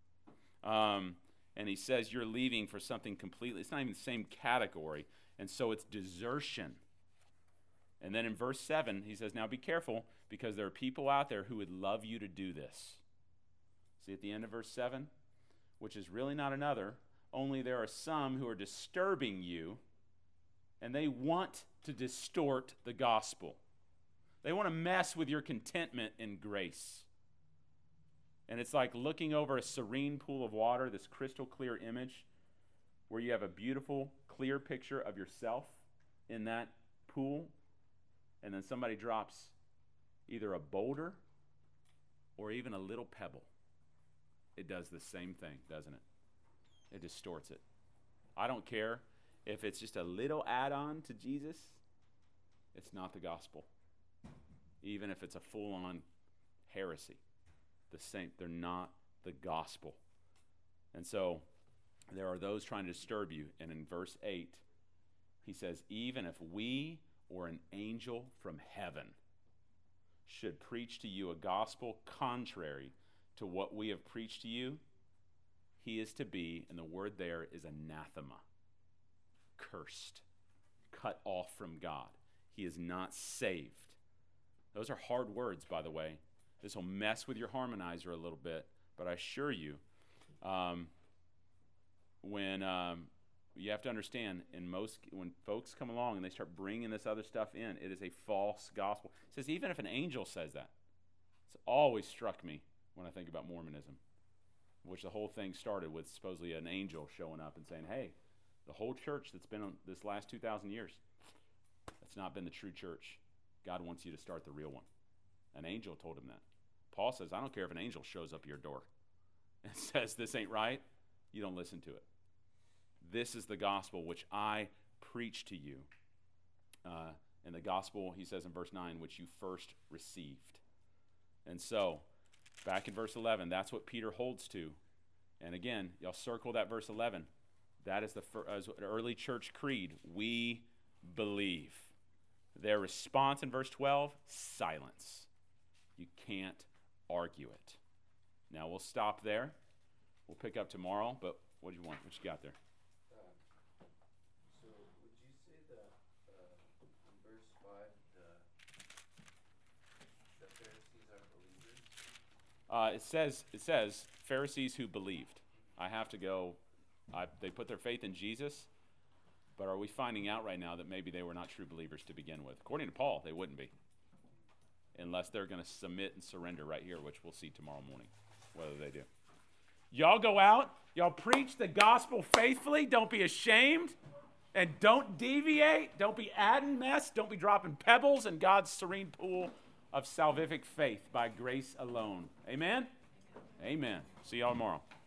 Um, and he says you're leaving for something completely, it's not even the same category. And so it's desertion. And then in verse seven, he says, now be careful because there are people out there who would love you to do this. See at the end of verse seven, which is really not another, only there are some who are disturbing you and they want to distort the gospel. They want to mess with your contentment in grace. And it's like looking over a serene pool of water, this crystal clear image, where you have a beautiful, clear picture of yourself in that pool, and then somebody drops either a boulder or even a little pebble. It does the same thing, doesn't it? It distorts it. I don't care if it's just a little add-on to Jesus, it's not the gospel. Even if it's a full-on heresy. The same, they're not the gospel. And so there are those trying to disturb you. And in verse eight, he says, even if we or an angel from heaven should preach to you a gospel contrary to what we have preached to you, he is to be, and the word there is anathema, cursed, cut off from God. He is not saved. Those are hard words, by the way. This will mess with your harmonizer a little bit, but I assure you, um, when um, you have to understand, in most when folks come along and they start bringing this other stuff in, it is a false gospel. It says even if an angel says that, it's always struck me when I think about Mormonism, which the whole thing started with supposedly an angel showing up and saying, "Hey, the whole church that's been on this last two thousand years, that's not been the true church. God wants you to start the real one." An angel told him that. Paul says, I don't care if an angel shows up your door and says this ain't right, you don't listen to it. This is the gospel which I preach to you. Uh, and the gospel, he says in verse nine, which you first received. And so, back in verse eleven, that's what Peter holds to. And again, y'all circle that verse eleven. That is the fir- as early church creed. We believe. Their response in verse twelve, silence. You can't argue it. Now we'll stop there. We'll pick up tomorrow, but what do you want? What you got there? Uh, so would you say that uh, in verse Uh, it says, it says Pharisees who believed. I have to go, I, they put their faith in Jesus, but are we finding out right now that maybe they were not true believers to begin with? According to Paul, they wouldn't be, unless they're going to submit and surrender right here, which we'll see tomorrow morning, whether they do. Y'all go out, y'all preach the gospel faithfully, don't be ashamed, and don't deviate, don't be adding mess, don't be dropping pebbles in God's serene pool of salvific faith by grace alone. Amen? Amen. See y'all tomorrow.